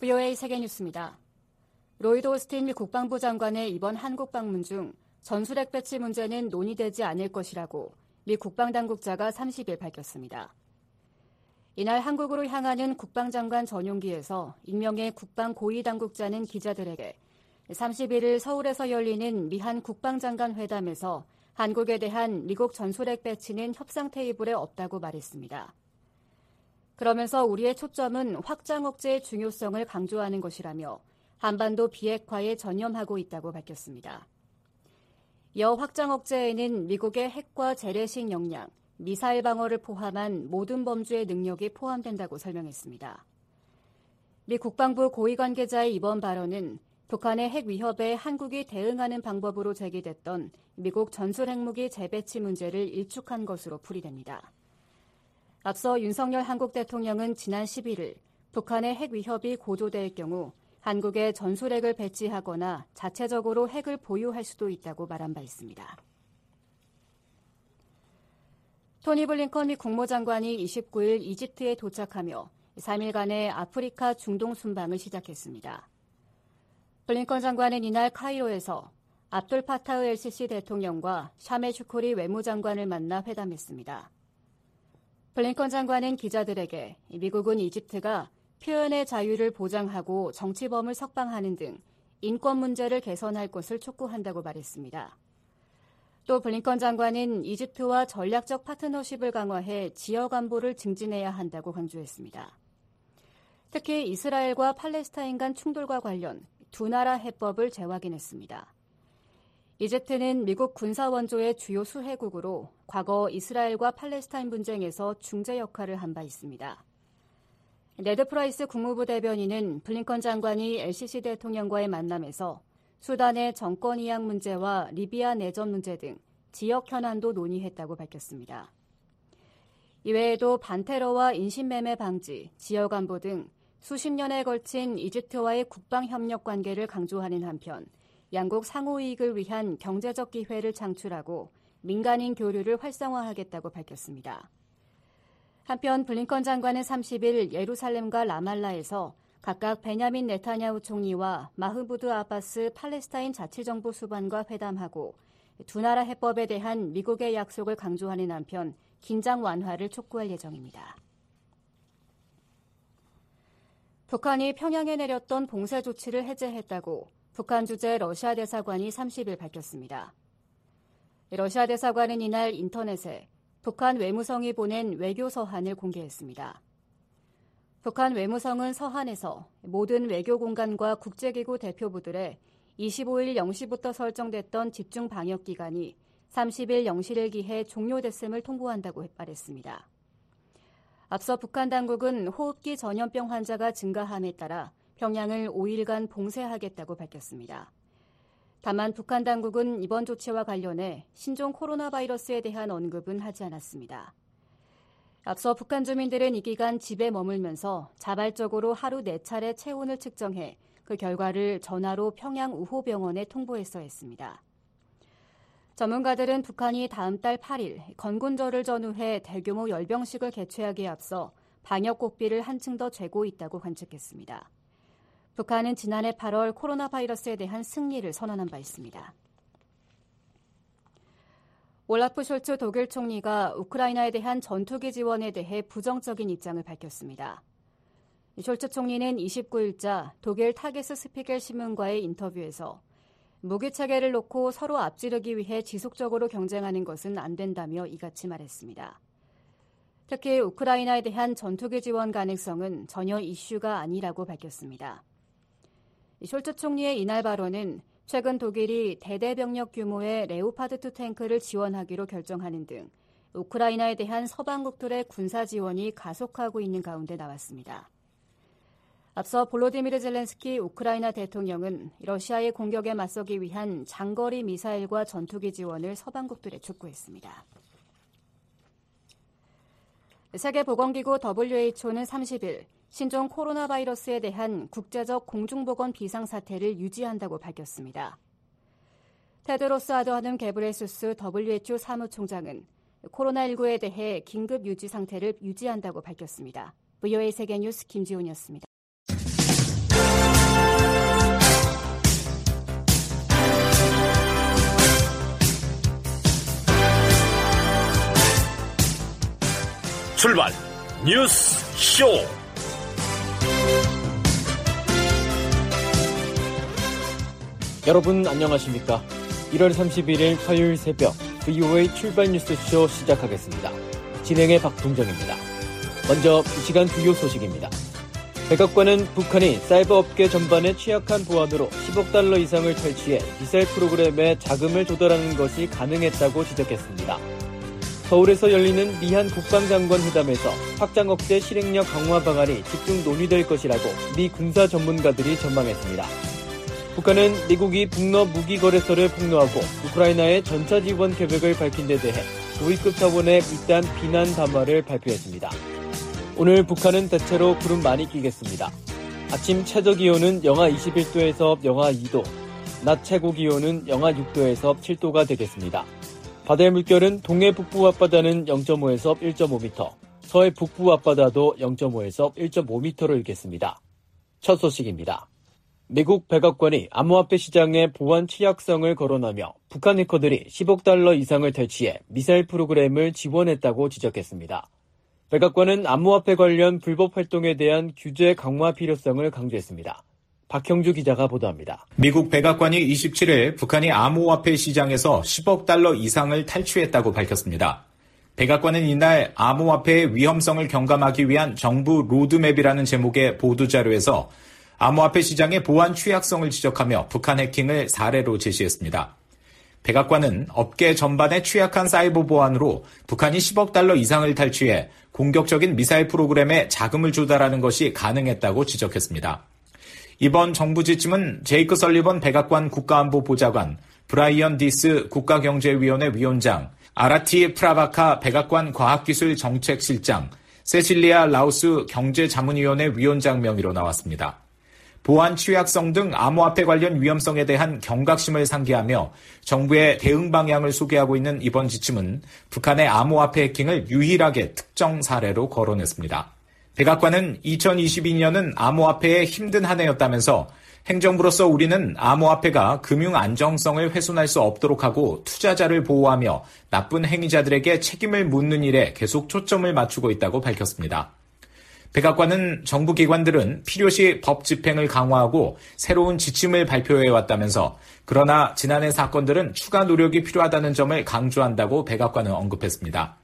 VOA 세계뉴스입니다. 로이드 오스틴 미 국방부 장관의 이번 한국 방문 중 전술핵 배치 문제는 논의되지 않을 것이라고 미 국방당국자가 30일 밝혔습니다. 이날 한국으로 향하는 국방장관 전용기에서 익명의 국방 고위당국자는 기자들에게 31일 서울에서 열리는 미한 국방장관 회담에서 한국에 대한 미국 전술핵 배치는 협상 테이블에 없다고 말했습니다. 그러면서 우리의 초점은 확장 억제의 중요성을 강조하는 것이라며 한반도 비핵화에 전념하고 있다고 밝혔습니다. 이어 확장 억제에는 미국의 핵과 재래식 역량, 미사일 방어를 포함한 모든 범주의 능력이 포함된다고 설명했습니다. 미 국방부 고위 관계자의 이번 발언은 북한의 핵 위협에 한국이 대응하는 방법으로 제기됐던 미국 전술핵무기 재배치 문제를 일축한 것으로 풀이됩니다. 앞서 윤석열 한국 대통령은 지난 11일 북한의 핵 위협이 고조될 경우 한국에 전술핵을 배치하거나 자체적으로 핵을 보유할 수도 있다고 말한 바 있습니다. 토니 블링컨 미 국무장관이 29일 이집트에 도착하며 3일간의 아프리카 중동 순방을 시작했습니다. 블링컨 장관은 이날 카이로에서 압돌 파타흐 엘시시 대통령과 샤메 슈쿠리 외무장관을 만나 회담했습니다. 블링컨 장관은 기자들에게 미국은 이집트가 표현의 자유를 보장하고 정치범을 석방하는 등 인권 문제를 개선할 것을 촉구한다고 말했습니다. 또 블링컨 장관은 이집트와 전략적 파트너십을 강화해 지역 안보를 증진해야 한다고 강조했습니다. 특히 이스라엘과 팔레스타인 간 충돌과 관련 두 나라 해법을 재확인했습니다. 이집트는 미국 군사 원조의 주요 수혜국으로 과거 이스라엘과 팔레스타인 분쟁에서 중재 역할을 한 바 있습니다. 네드 프라이스 국무부 대변인은 블링컨 장관이 LCC 대통령과의 만남에서 수단의 정권 이양 문제와 리비아 내전 문제 등 지역 현안도 논의했다고 밝혔습니다. 이외에도 반테러와 인신매매 방지, 지역 안보 등 수십 년에 걸친 이집트와의 국방협력 관계를 강조하는 한편 양국 상호이익을 위한 경제적 기회를 창출하고 민간인 교류를 활성화하겠다고 밝혔습니다. 한편 블링컨 장관은 30일 예루살렘과 라말라에서 각각 베냐민 네타냐후 총리와 마흐무드 아바스 팔레스타인 자치정부 수반과 회담하고 두 나라 해법에 대한 미국의 약속을 강조하는 한편 긴장 완화를 촉구할 예정입니다. 북한이 평양에 내렸던 봉쇄 조치를 해제했다고 북한 주재 러시아 대사관이 30일 밝혔습니다. 러시아 대사관은 이날 인터넷에 북한 외무성이 보낸 외교 서한을 공개했습니다. 북한 외무성은 서한에서 모든 외교 공간과 국제기구 대표부들의 25일 0시부터 설정됐던 집중 방역 기간이 30일 0시를 기해 종료됐음을 통보한다고 말했습니다. 앞서 북한 당국은 호흡기 전염병 환자가 증가함에 따라 평양을 5일간 봉쇄하겠다고 밝혔습니다. 다만 북한 당국은 이번 조치와 관련해 신종 코로나 바이러스에 대한 언급은 하지 않았습니다. 앞서 북한 주민들은 이 기간 집에 머물면서 자발적으로 하루 4차례 체온을 측정해 그 결과를 전화로 평양 우호병원에 통보했어야 했습니다. 전문가들은 북한이 다음 달 8일 건군절을 전후해 대규모 열병식을 개최하기에 앞서 방역 고삐를 한층 더 쥐고 있다고 관측했습니다. 북한은 지난해 8월 코로나 바이러스에 대한 승리를 선언한 바 있습니다. 올라프 숄츠 독일 총리가 우크라이나에 대한 전투기 지원에 대해 부정적인 입장을 밝혔습니다. 숄츠 총리는 29일자 독일 타게스 스피겔 신문과의 인터뷰에서 무기 체계를 놓고 서로 앞지르기 위해 지속적으로 경쟁하는 것은 안 된다며 이같이 말했습니다. 특히 우크라이나에 대한 전투기 지원 가능성은 전혀 이슈가 아니라고 밝혔습니다. 숄츠 총리의 이날 발언은 최근 독일이 대대병력 규모의 레오파드2 탱크를 지원하기로 결정하는 등 우크라이나에 대한 서방국들의 군사 지원이 가속하고 있는 가운데 나왔습니다. 앞서 볼로디미르 젤렌스키 우크라이나 대통령은 러시아의 공격에 맞서기 위한 장거리 미사일과 전투기 지원을 서방국들에 촉구했습니다. 세계보건기구 WHO는 30일 신종 코로나 바이러스에 대한 국제적 공중보건 비상사태를 유지한다고 밝혔습니다. 테드로스 아드하눔 게브레수스 WHO 사무총장은 코로나19에 대해 긴급 유지 상태를 유지한다고 밝혔습니다. VOA 세계뉴스 김지훈이었습니다. 출발 뉴스 쇼. 여러분 안녕하십니까? 1월 31일 화요일 새벽 VOA 출발 뉴스쇼 시작하겠습니다. 진행의 박동정입니다. 먼저 이 시간 주요 소식입니다. 백악관은 북한이 사이버 업계 전반에 취약한 보안으로 10억 달러 이상을 탈취해 미사일 프로그램에 자금을 조달하는 것이 가능했다고 지적했습니다. 서울에서 열리는 미한 국방장관 회담에서 확장 억제 실행력 강화 방안이 집중 논의될 것이라고 미 군사 전문가들이 전망했습니다. 북한은 미국이 북러 무기 거래소를 폭로하고 우크라이나의 전차 지원 계획을 밝힌 데 대해 고위급 차원의 잇단 비난 담화를 발표했습니다. 오늘 북한은 대체로 구름 많이 끼겠습니다. 아침 최저 기온은 영하 21도에서 영하 2도, 낮 최고 기온은 영하 6도에서 7도가 되겠습니다. 바다의 물결은 동해 북부 앞바다는 0.5에서 1.5m, 서해 북부 앞바다도 0.5에서 1.5m로 일겠습니다. 첫 소식입니다. 미국 백악관이 암호화폐 시장의 보안 취약성을 거론하며 북한 해커들이 10억 달러 이상을 탈취해 미사일 프로그램을 지원했다고 지적했습니다. 백악관은 암호화폐 관련 불법 활동에 대한 규제 강화 필요성을 강조했습니다. 박형주 기자가 보도합니다. 미국 백악관이 27일 북한이 암호화폐 시장에서 10억 달러 이상을 탈취했다고 밝혔습니다. 백악관은 이날 암호화폐의 위험성을 경감하기 위한 정부 로드맵이라는 제목의 보도자료에서 암호화폐 시장의 보안 취약성을 지적하며 북한 해킹을 사례로 제시했습니다. 백악관은 업계 전반에 취약한 사이버 보안으로 북한이 10억 달러 이상을 탈취해 공격적인 미사일 프로그램에 자금을 조달하는 것이 가능했다고 지적했습니다. 이번 정부 지침은 제이크 설리번 백악관 국가안보보좌관, 브라이언 디스 국가경제위원회 위원장, 아라티 프라바카 백악관 과학기술정책실장, 세실리아 라우스 경제자문위원회 위원장 명의로 나왔습니다. 보안 취약성 등 암호화폐 관련 위험성에 대한 경각심을 상기하며 정부의 대응 방향을 소개하고 있는 이번 지침은 북한의 암호화폐 해킹을 유일하게 특정 사례로 거론했습니다. 백악관은 2022년은 암호화폐의 힘든 한 해였다면서 행정부로서 우리는 암호화폐가 금융 안정성을 훼손할 수 없도록 하고 투자자를 보호하며 나쁜 행위자들에게 책임을 묻는 일에 계속 초점을 맞추고 있다고 밝혔습니다. 백악관은 정부 기관들은 필요시 법 집행을 강화하고 새로운 지침을 발표해왔다면서 그러나 지난해 사건들은 추가 노력이 필요하다는 점을 강조한다고 백악관은 언급했습니다.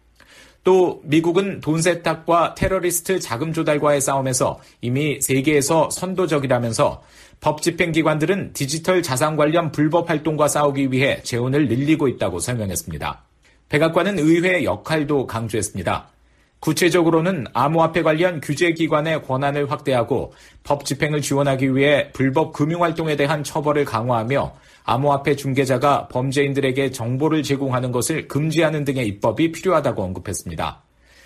또 미국은 돈 세탁과 테러리스트 자금 조달과의 싸움에서 이미 세계에서 선도적이라면서 법 집행기관들은 디지털 자산 관련 불법 활동과 싸우기 위해 재원을 늘리고 있다고 설명했습니다. 백악관은 의회의 역할도 강조했습니다. 구체적으로는 암호화폐 관련 규제기관의 권한을 확대하고 법 집행을 지원하기 위해 불법 금융활동에 대한 처벌을 강화하며 암호화폐 중개자가 범죄인들에게 정보를 제공하는 것을 금지하는 등의 입법이 필요하다고 언급했습니다.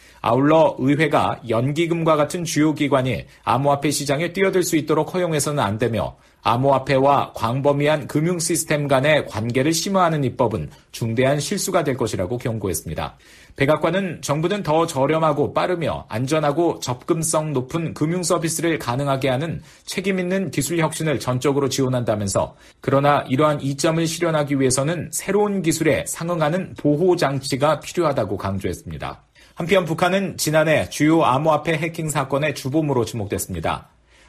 아울러 의회가 연기금과 같은 주요 기관이 암호화폐 시장에 뛰어들 수 있도록 허용해서는 안 되며 암호화폐와 광범위한 금융 시스템 간의 관계를 심화하는 입법은 중대한 실수가 될 것이라고 경고했습니다. 백악관은 정부는 더 저렴하고 빠르며 안전하고 접근성 높은 금융 서비스를 가능하게 하는 책임 있는 기술 혁신을 전적으로 지원한다면서 그러나 이러한 이점을 실현하기 위해서는 새로운 기술에 상응하는 보호 장치가 필요하다고 강조했습니다. 한편 북한은 지난해 주요 암호화폐 해킹 사건의 주범으로 지목됐습니다.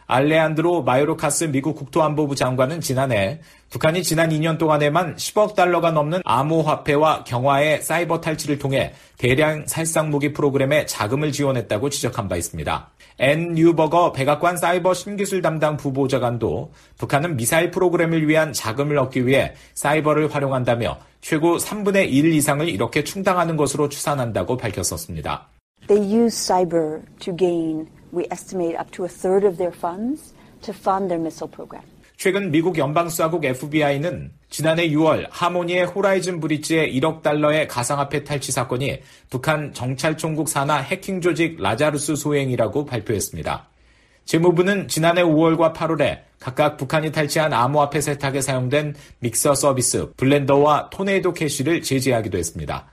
알레한드로 마요르카스 미국 국토안보부 장관은 지난해 북한이 지난 2년 동안에만 10억 달러가 넘는 암호화폐와 경화의 사이버 탈취를 통해 대량 살상무기 프로그램에 자금을 지원했다고 지적한 바 있습니다. 앤 뉴버거 백악관 사이버 신기술 담당 부보좌관도 북한은 미사일 프로그램을 위한 자금을 얻기 위해 사이버를 활용한다며 최고 3분의 1 이상을 이렇게 충당하는 것으로 추산한다고 밝혔었습니다. They use cyber to gain, we estimate, up to a third of their funds to fund their missile program. 최근 미국 연방수사국 FBI는 지난해 6월 하모니의 호라이즌 브릿지의 1억 달러의 가상화폐 탈취 사건이 북한 정찰총국 산하 해킹 조직 라자루스 소행이라고 발표했습니다. 재무부는 지난해 5월과 8월에 각각 북한이 탈취한 암호화폐 세탁에 사용된 믹서 서비스 블렌더와 토네이도 캐시를 제재하기도 했습니다.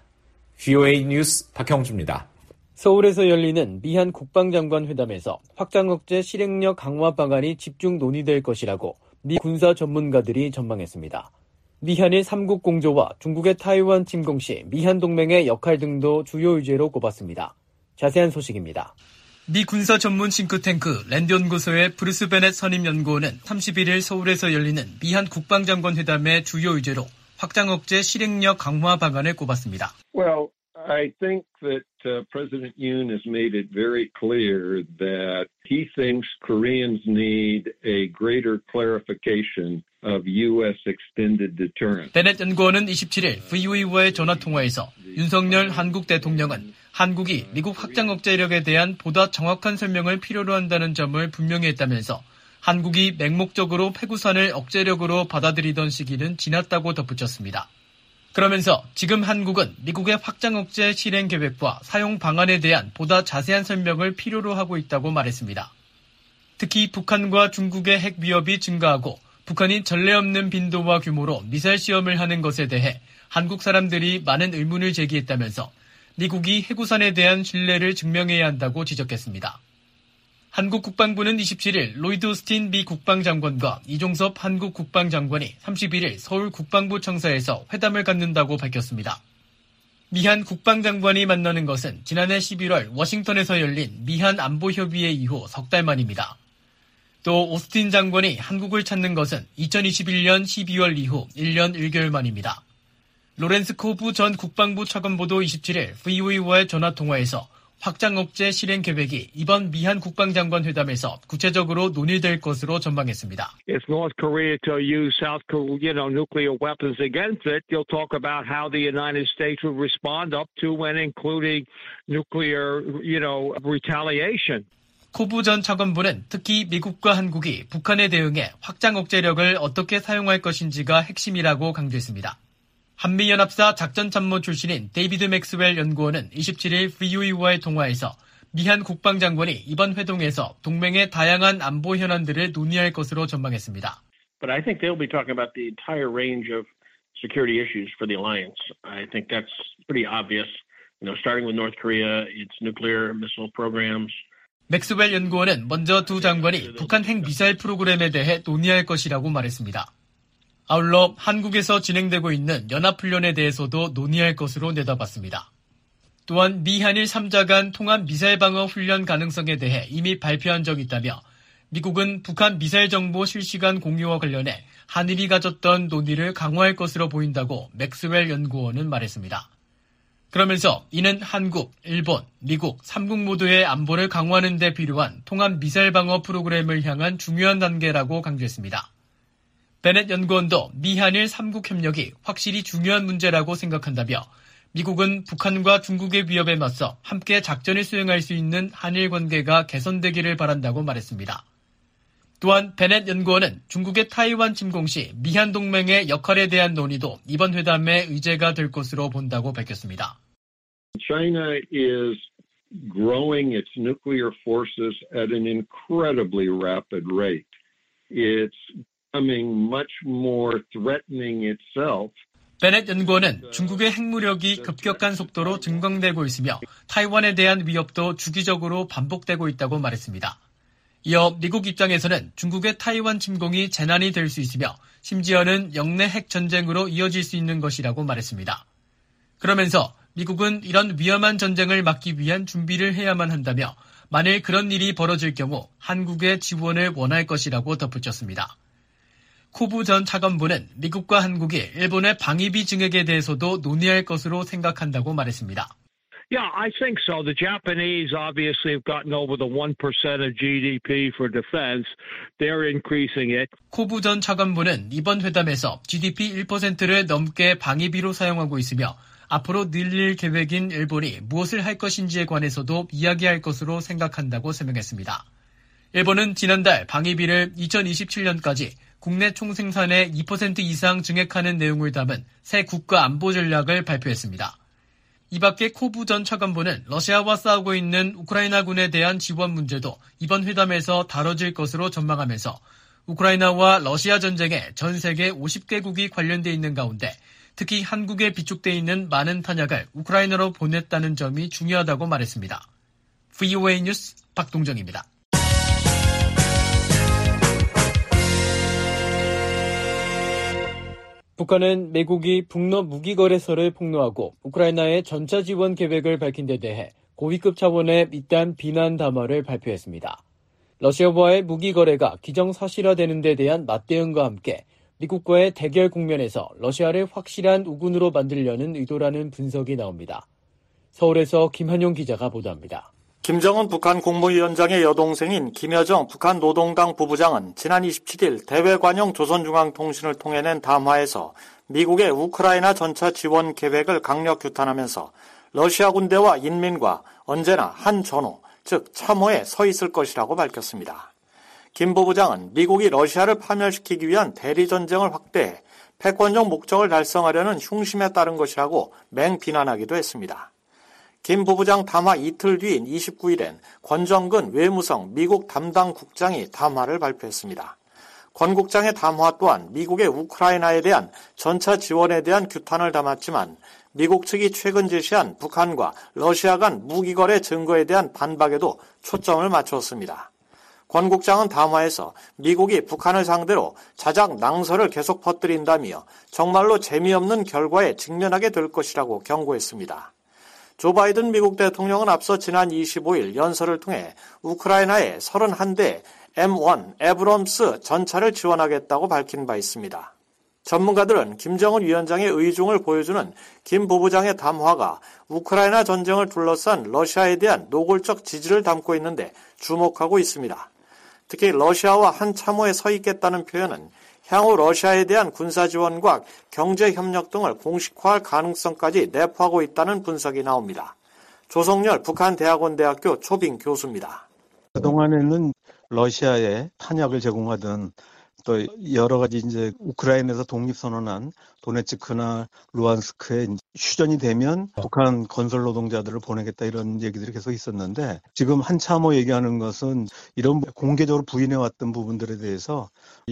VOA 뉴스 박형주입니다. 서울에서 열리는 미한 국방장관 회담에서 확장 억제 실행력 강화 방안이 집중 논의될 것이라고 미 군사 전문가들이 전망했습니다. 미한의 삼국 공조와 중국의 타이완 침공 시 미한 동맹의 역할 등도 주요 의제로 꼽았습니다. 자세한 소식입니다. 미 군사 전문 싱크탱크 랜드 연구소의 브루스 베넷 선임 연구원은 31일 서울에서 열리는 미한 국방장관 회담의 주요 의제로 확장 억제 실행력 강화 방안을 꼽았습니다. Well, I think that President Yoon has made it very clear that he thinks Koreans need a greater clarification of U.S. extended deterrence. 베넷 연구원은 27일 VOA와의 전화통화에서 윤석열 한국 대통령은 한국이 미국 확장 억제력에 대한 보다 정확한 설명을 필요로 한다는 점을 분명히 했다면서 한국이 맹목적으로 패구산을 억제력으로 받아들이던 시기는 지났다고 덧붙였습니다. 그러면서 지금 한국은 미국의 확장 억제 실행 계획과 사용 방안에 대한 보다 자세한 설명을 필요로 하고 있다고 말했습니다. 특히 북한과 중국의 핵 위협이 증가하고 북한이 전례 없는 빈도와 규모로 미사일 시험을 하는 것에 대해 한국 사람들이 많은 의문을 제기했다면서 미국이 해구산에 대한 신뢰를 증명해야 한다고 지적했습니다. 한국 국방부는 27일 로이드 오스틴 미 국방장관과 이종섭 한국 국방장관이 31일 서울 국방부 청사에서 회담을 갖는다고 밝혔습니다. 미한 국방장관이 만나는 것은 지난해 11월 워싱턴에서 열린 미한 안보협의회 이후 석 달 만입니다. 또 오스틴 장관이 한국을 찾는 것은 2021년 12월 이후 1년 1개월 만입니다. 로렌스 코브 전 국방부 차관보도 27일 VOA와의 전화통화에서 확장 억제 실행 계획이 이번 미한 국방장관 회담에서 구체적으로 논의될 것으로 전망했습니다. If North Korea to use South Korea, nuclear weapons against it, you'll talk about how the United States will respond up to and including nuclear, retaliation. 코브 전 차관보는 특히 미국과 한국이 북한에 대응해 확장 억제력을 어떻게 사용할 것인지가 핵심이라고 강조했습니다. 한미연합사 작전참모 출신인 데이비드 맥스웰 연구원은 27일 VOA와의 통화에서 미한 국방장관이 이번 회동에서 동맹의 다양한 안보 현안들을 논의할 것으로 전망했습니다. But I think they'll be talking about the entire range of security issues for the alliance. I think that's pretty obvious. Starting with North Korea, its nuclear missile programs. 맥스웰 연구원은 먼저 두 장관이 북한 핵 미사일 프로그램에 대해 논의할 것이라고 말했습니다. 아울러 한국에서 진행되고 있는 연합훈련에 대해서도 논의할 것으로 내다봤습니다. 또한 미한일 3자 간 통합 미사일 방어 훈련 가능성에 대해 이미 발표한 적이 있다며 미국은 북한 미사일 정보 실시간 공유와 관련해 한일이 가졌던 논의를 강화할 것으로 보인다고 맥스웰 연구원은 말했습니다. 그러면서 이는 한국, 일본, 미국 3국 모두의 안보를 강화하는 데 필요한 통합 미사일 방어 프로그램을 향한 중요한 단계라고 강조했습니다. 베넷 연구원도 미한일 3국 협력이 확실히 중요한 문제라고 생각한다며 미국은 북한과 중국의 위협에 맞서 함께 작전을 수행할 수 있는 한일 관계가 개선되기를 바란다고 말했습니다. 또한 베넷 연구원은 중국의 타이완 침공 시 미한 동맹의 역할에 대한 논의도 이번 회담의 의제가 될 것으로 본다고 밝혔습니다. China is growing its nuclear forces at an incredibly rapid rate. It's becoming much more threatening itself. 베넷 연구원은 중국의 핵무력이 급격한 속도로 증강되고 있으며 타이완에 대한 위협도 주기적으로 반복되고 있다고 말했습니다. 이어 미국 입장에서는 중국의 타이완 침공이 재난이 될 수 있으며 심지어는 영내 핵 전쟁으로 이어질 수 있는 것이라고 말했습니다. 그러면서 미국은 이런 위험한 전쟁을 막기 위한 준비를 해야만 한다며 만일 그런 일이 벌어질 경우 한국의 지원을 원할 것이라고 덧붙였습니다. 코브 전 차관보는 미국과 한국이 일본의 방위비 증액에 대해서도 논의할 것으로 생각한다고 말했습니다. Yeah, I think so. The Japanese obviously have gotten over the 1% of GDP for defense. They're increasing it. 코브 전 차관보는 이번 회담에서 GDP 1%를 넘게 방위비로 사용하고 있으며 앞으로 늘릴 계획인 일본이 무엇을 할 것인지에 관해서도 이야기할 것으로 생각한다고 설명했습니다. 일본은 지난달 방위비를 2027년까지 국내 총생산의 2% 이상 증액하는 내용을 담은 새 국가 안보 전략을 발표했습니다. 이 밖에 코브 전 차관보는 러시아와 싸우고 있는 우크라이나군에 대한 지원 문제도 이번 회담에서 다뤄질 것으로 전망하면서 우크라이나와 러시아 전쟁에 전 세계 50개국이 관련돼 있는 가운데 특히 한국에 비축돼 있는 많은 탄약을 우크라이나로 보냈다는 점이 중요하다고 말했습니다. VOA 뉴스 박동정입니다. 북한은 미국이 북러 무기 거래소를 폭로하고 우크라이나의 전차 지원 계획을 밝힌 데 대해 고위급 차원의 잇단 비난 담화를 발표했습니다. 러시아와의 무기 거래가 기정사실화되는 데 대한 맞대응과 함께 미국과의 대결 국면에서 러시아를 확실한 우군으로 만들려는 의도라는 분석이 나옵니다. 서울에서 김한용 기자가 보도합니다. 김정은 북한 국무위원장의 여동생인 김여정 북한 노동당 부부장은 지난 27일 대외관용 조선중앙통신을 통해 낸 담화에서 미국의 우크라이나 전차 지원 계획을 강력 규탄하면서 러시아 군대와 인민과 언제나 한 전호, 즉 참호에 서 있을 것이라고 밝혔습니다. 김 부부장은 미국이 러시아를 파멸시키기 위한 대리전쟁을 확대해 패권적 목적을 달성하려는 흉심에 따른 것이라고 맹비난하기도 했습니다. 김 부부장 담화 이틀 뒤인 29일엔 권정근 외무성 미국 담당 국장이 담화를 발표했습니다. 권 국장의 담화 또한 미국의 우크라이나에 대한 전차 지원에 대한 규탄을 담았지만 미국 측이 최근 제시한 북한과 러시아 간 무기 거래 증거에 대한 반박에도 초점을 맞추었습니다. 권 국장은 담화에서 미국이 북한을 상대로 자작 낭설을 계속 퍼뜨린다며 정말로 재미없는 결과에 직면하게 될 것이라고 경고했습니다. 조 바이든 미국 대통령은 앞서 지난 25일 연설을 통해 우크라이나에 31대 M1 에브럼스 전차를 지원하겠다고 밝힌 바 있습니다. 전문가들은 김정은 위원장의 의중을 보여주는 김 부부장의 담화가 우크라이나 전쟁을 둘러싼 러시아에 대한 노골적 지지를 담고 있는데 주목하고 있습니다. 특히 러시아와 한 참호에 서 있겠다는 표현은 향후 러시아에 대한 군사 지원과 경제 협력 등을 공식화할 가능성까지 내포하고 있다는 분석이 나옵니다. 조성열 북한대학원대학교 초빙 교수입니다. 그동안에는 러시아에 탄약을 제공하던 또 여러 가지 이제 우크라이나에서 독립선언한 도네츠크나 루안스크에 휴전이 되면 북한 건설 노동자들을 보내겠다 이런 얘기들이 계속 있었는데 지금 한참호 얘기하는 것은 이런 공개적으로 부인해왔던 부분들에 대해서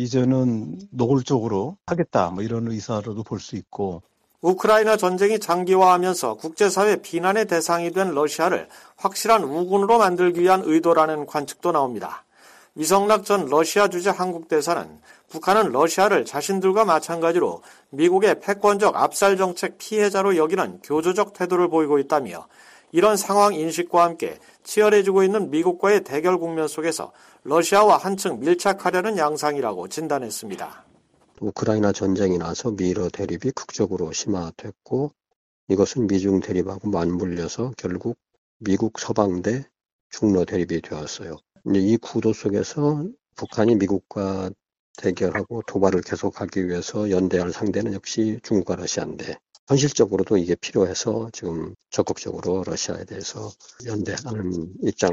이제는 노골적으로 하겠다 뭐 이런 의사로도 볼 수 있고 우크라이나 전쟁이 장기화하면서 국제사회 비난의 대상이 된 러시아를 확실한 우군으로 만들기 위한 의도라는 관측도 나옵니다. 위성락 전 러시아 주재 한국 대사는 북한은 러시아를 자신들과 마찬가지로 미국의 패권적 압살 정책 피해자로 여기는 교조적 태도를 보이고 있다며 이런 상황 인식과 함께 치열해지고 있는 미국과의 대결 국면 속에서 러시아와 한층 밀착하려는 양상이라고 진단했습니다. 우크라이나 전쟁이 나서 미러 대립이 극적으로 심화됐고 이것은 미중 대립하고 맞물려서 결국 미국 서방대 중러 대립이 되었어요. 이 구도 속에서 북한이 미국과 대결하고 도발을 계속하기 위해서 연대할 상대는 역시 중국과 러시아인데 현실적으로도 이게 필요해서 지금 적극적으로 러시아에 대해서 연대하는 입장을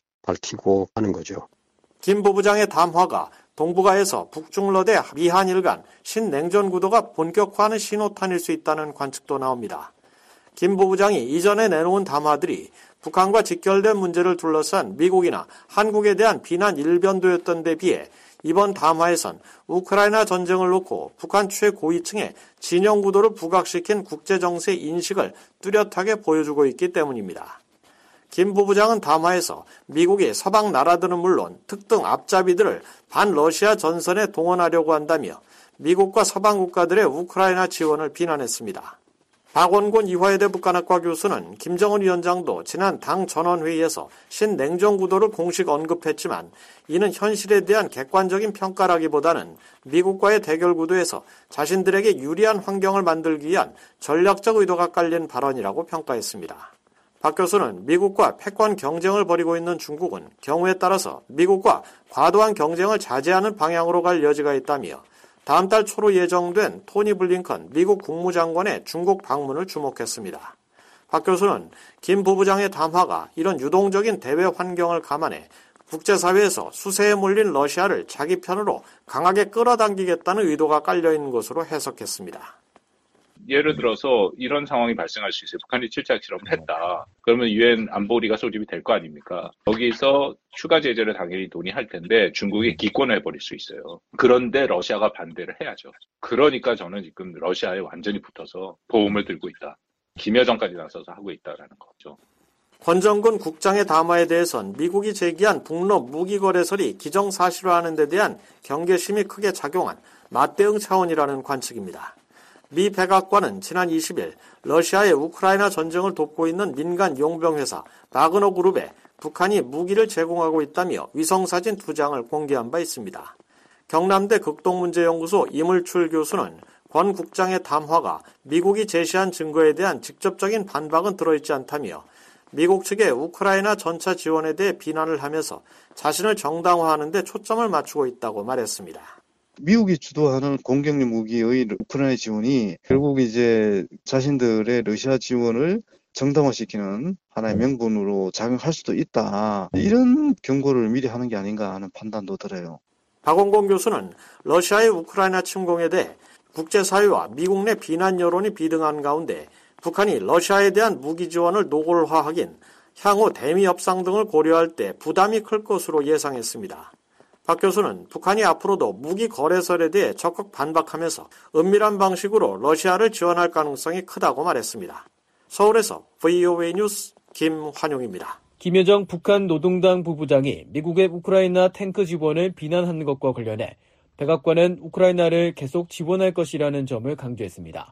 밝히고 하는 거죠. 김 부부장의 담화가 동북아에서 북중러대 미한일 간 신냉전 구도가 본격화하는 신호탄일 수 있다는 관측도 나옵니다. 김 부부장이 이전에 내놓은 담화들이 북한과 직결된 문제를 둘러싼 미국이나 한국에 대한 비난 일변도였던 데 비해 이번 담화에선 우크라이나 전쟁을 놓고 북한 최고위층의 진영 구도를 부각시킨 국제정세 인식을 뚜렷하게 보여주고 있기 때문입니다. 김 부부장은 담화에서 미국이 서방 나라들은 물론 특등 앞잡이들을 반러시아 전선에 동원하려고 한다며 미국과 서방 국가들의 우크라이나 지원을 비난했습니다. 박원곤 이화여대 북한학과 교수는 김정은 위원장도 지난 당 전원회의에서 신냉전 구도를 공식 언급했지만 이는 현실에 대한 객관적인 평가라기보다는 미국과의 대결 구도에서 자신들에게 유리한 환경을 만들기 위한 전략적 의도가 깔린 발언이라고 평가했습니다. 박 교수는 미국과 패권 경쟁을 벌이고 있는 중국은 경우에 따라서 미국과 과도한 경쟁을 자제하는 방향으로 갈 여지가 있다며 다음 달 초로 예정된 토니 블링컨 미국 국무장관의 중국 방문을 주목했습니다. 박 교수는 김 부부장의 담화가 이런 유동적인 대외 환경을 감안해 국제사회에서 수세에 몰린 러시아를 자기 편으로 강하게 끌어당기겠다는 의도가 깔려있는 것으로 해석했습니다. 예를 들어서 이런 상황이 발생할 수 있어요. 북한이 칠착 실험을 했다. 그러면 유엔 안보리가 소집이 될 거 아닙니까? 여기서 추가 제재를 당연히 논의할 텐데 중국이 기권을 해버릴 수 있어요. 그런데 러시아가 반대를 해야죠. 그러니까 저는 지금 러시아에 완전히 붙어서 보험을 들고 있다. 김여정까지 나서서 하고 있다라는 거죠. 권정근 국장의 담화에 대해선 미국이 제기한 북러 무기 거래설이 기정사실화하는 데 대한 경계심이 크게 작용한 맞대응 차원이라는 관측입니다. 미 백악관은 지난 20일 러시아의 우크라이나 전쟁을 돕고 있는 민간 용병회사 바그너 그룹에 북한이 무기를 제공하고 있다며 위성사진 2장을 공개한 바 있습니다. 경남대 극동문제연구소 이물출 교수는 권 국장의 담화가 미국이 제시한 증거에 대한 직접적인 반박은 들어있지 않다며 미국 측의 우크라이나 전차 지원에 대해 비난을 하면서 자신을 정당화하는 데 초점을 맞추고 있다고 말했습니다. 미국이 주도하는 공격용 무기의 우크라이나 지원이 결국 이제 자신들의 러시아 지원을 정당화시키는 하나의 명분으로 작용할 수도 있다. 이런 경고를 미리 하는 게 아닌가 하는 판단도 들어요. 박원공 교수는 러시아의 우크라이나 침공에 대해 국제사회와 미국 내 비난 여론이 비등한 가운데 북한이 러시아에 대한 무기 지원을 노골화하긴 향후 대미 협상 등을 고려할 때 부담이 클 것으로 예상했습니다. 박 교수는 북한이 앞으로도 무기 거래설에 대해 적극 반박하면서 은밀한 방식으로 러시아를 지원할 가능성이 크다고 말했습니다. 서울에서 VOA 뉴스 김환용입니다. 김여정 북한 노동당 부부장이 미국의 우크라이나 탱크 지원을 비난하는 것과 관련해 백악관은 우크라이나를 계속 지원할 것이라는 점을 강조했습니다.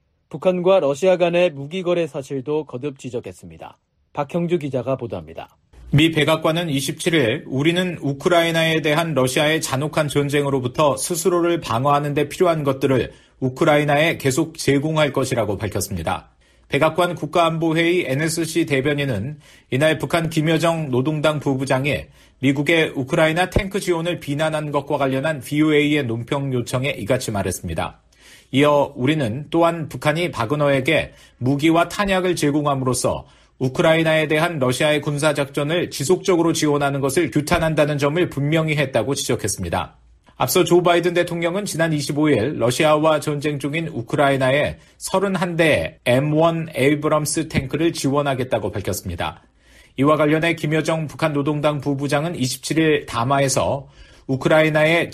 북한과 러시아 간의 무기 거래 사실도 거듭 지적했습니다. 박형주 기자가 보도합니다. 미 백악관은 27일 우리는 우크라이나에 대한 러시아의 잔혹한 전쟁으로부터 스스로를 방어하는 데 필요한 것들을 우크라이나에 계속 제공할 것이라고 밝혔습니다. 백악관 국가안보회의 NSC 대변인은 이날 북한 김여정 노동당 부부장이 미국의 우크라이나 탱크 지원을 비난한 것과 관련한 VOA의 논평 요청에 이같이 말했습니다. 이어 우리는 또한 북한이 바그너에게 무기와 탄약을 제공함으로써 우크라이나에 대한 러시아의 군사작전을 지속적으로 지원하는 것을 규탄한다는 점을 분명히 했다고 지적했습니다. 앞서 조 바이든 대통령은 지난 25일 러시아와 전쟁 중인 우크라이나에 31대의 M1 에이브럼스 탱크를 지원하겠다고 밝혔습니다. 이와 관련해 김여정 북한 노동당 부부장은 27일 담화에서 우크라이나의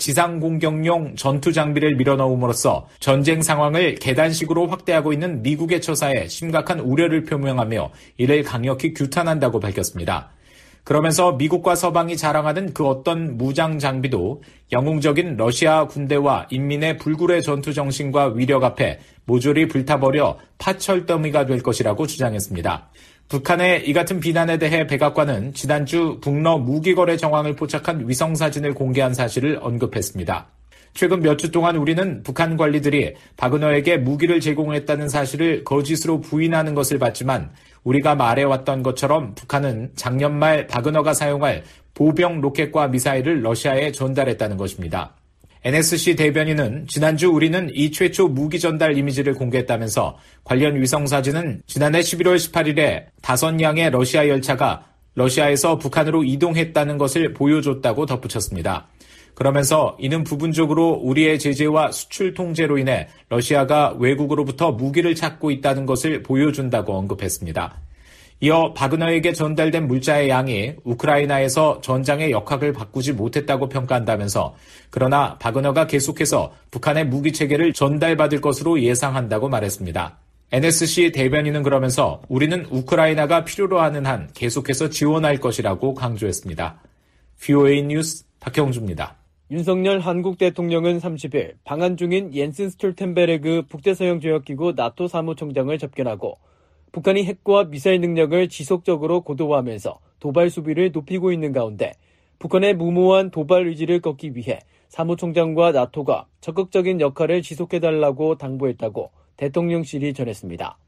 지상공격용 전투 장비를 밀어넣음으로써 전쟁 상황을 계단식으로 확대하고 있는 미국의 처사에 심각한 우려를 표명하며 이를 강력히 규탄한다고 밝혔습니다. 그러면서 미국과 서방이 자랑하는 그 어떤 무장 장비도 영웅적인 러시아 군대와 인민의 불굴의 전투 정신과 위력 앞에 모조리 불타버려 파철더미가 될 것이라고 주장했습니다. 북한의 이 같은 비난에 대해 백악관은 지난주 북러 무기거래 정황을 포착한 위성사진을 공개한 사실을 언급했습니다. 최근 몇 주 동안 우리는 북한 관리들이 바그너에게 무기를 제공했다는 사실을 거짓으로 부인하는 것을 봤지만 우리가 말해왔던 것처럼 북한은 작년 말 바그너가 사용할 보병 로켓과 미사일을 러시아에 전달했다는 것입니다. NSC 대변인은 지난주 우리는 이 최초 무기 전달 이미지를 공개했다면서 관련 위성사진은 지난해 11월 18일에 5량의 러시아 열차가 러시아에서 북한으로 이동했다는 것을 보여줬다고 덧붙였습니다. 그러면서 이는 부분적으로 우리의 제재와 수출 통제로 인해 러시아가 외국으로부터 무기를 찾고 있다는 것을 보여준다고 언급했습니다. 이어 바그너에게 전달된 물자의 양이 우크라이나에서 전장의 역학을 바꾸지 못했다고 평가한다면서 그러나 바그너가 계속해서 북한의 무기 체계를 전달받을 것으로 예상한다고 말했습니다. NSC 대변인은 그러면서 우리는 우크라이나가 필요로 하는 한 계속해서 지원할 것이라고 강조했습니다. VOA 뉴스 박형주입니다. 윤석열 한국 대통령은 30일 방한 중인 옌슨 스톨텐베르그 북대서양조약기구 나토 사무총장을 접견하고 북한이 핵과 미사일 능력을 지속적으로 고도화하면서 도발 수비를 높이고 있는 가운데 북한의 무모한 도발 의지를 꺾기 위해 사무총장과 나토가 적극적인 역할을 지속해달라고 당부했다고 대통령실이 전했습니다.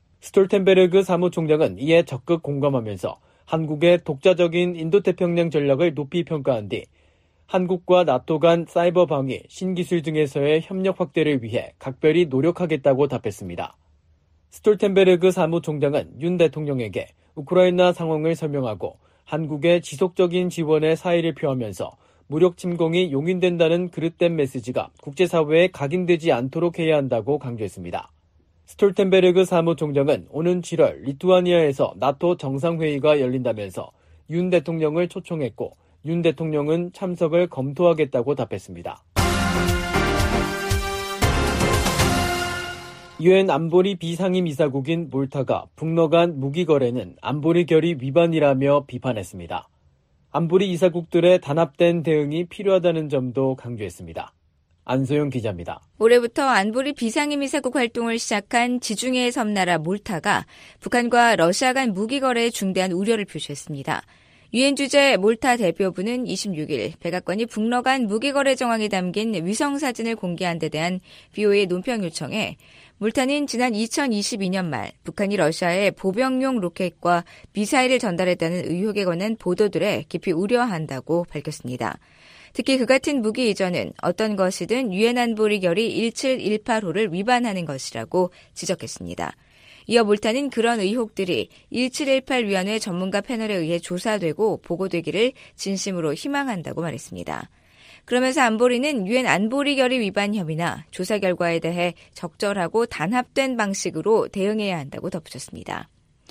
스톨텐베르그 사무총장은 이에 적극 공감하면서 한국의 독자적인 인도태평양 전략을 높이 평가한 뒤 한국과 나토 간 사이버 방위, 신기술 등에서의 협력 확대를 위해 각별히 노력하겠다고 답했습니다. 스톨텐베르그 사무총장은 윤 대통령에게 우크라이나 상황을 설명하고 한국의 지속적인 지원에 사의를 표하면서 무력 침공이 용인된다는 그릇된 메시지가 국제사회에 각인되지 않도록 해야 한다고 강조했습니다. 스톨텐베르그 사무총장은 오는 7월 리투아니아에서 나토 정상회의가 열린다면서 윤 대통령을 초청했고 윤 대통령은 참석을 검토하겠다고 답했습니다. 유엔 안보리 비상임이사국인 몰타가 북러 간 무기 거래는 안보리 결의 위반이라며 비판했습니다. 안보리 이사국들의 단합된 대응이 필요하다는 점도 강조했습니다. 안소영 기자입니다. 올해부터 안보리 비상임이사국 활동을 시작한 지중해 섬나라 몰타가 북한과 러시아 간 무기 거래에 중대한 우려를 표시했습니다. 유엔 주재 몰타 대표부는 26일 백악관이 북러 간 무기 거래 정황이 담긴 위성 사진을 공개한 데 대한 BOA의 논평 요청에 몰타는 지난 2022년 말 북한이 러시아에 보병용 로켓과 미사일을 전달했다는 의혹에 관한 보도들에 깊이 우려한다고 밝혔습니다. 특히 그 같은 무기 이전은 어떤 것이든 유엔 안보리 결의 1718호를 위반하는 것이라고 지적했습니다. 이어 몰타는 그런 의혹들이 1718위원회 전문가 패널에 의해 조사되고 보고되기를 진심으로 희망한다고 말했습니다. 그러면서 안보리는 유엔 안보리 결의 위반 혐의나 조사 결과에 대해 적절하고 단합된 방식으로 대응해야 한다고 덧붙였습니다.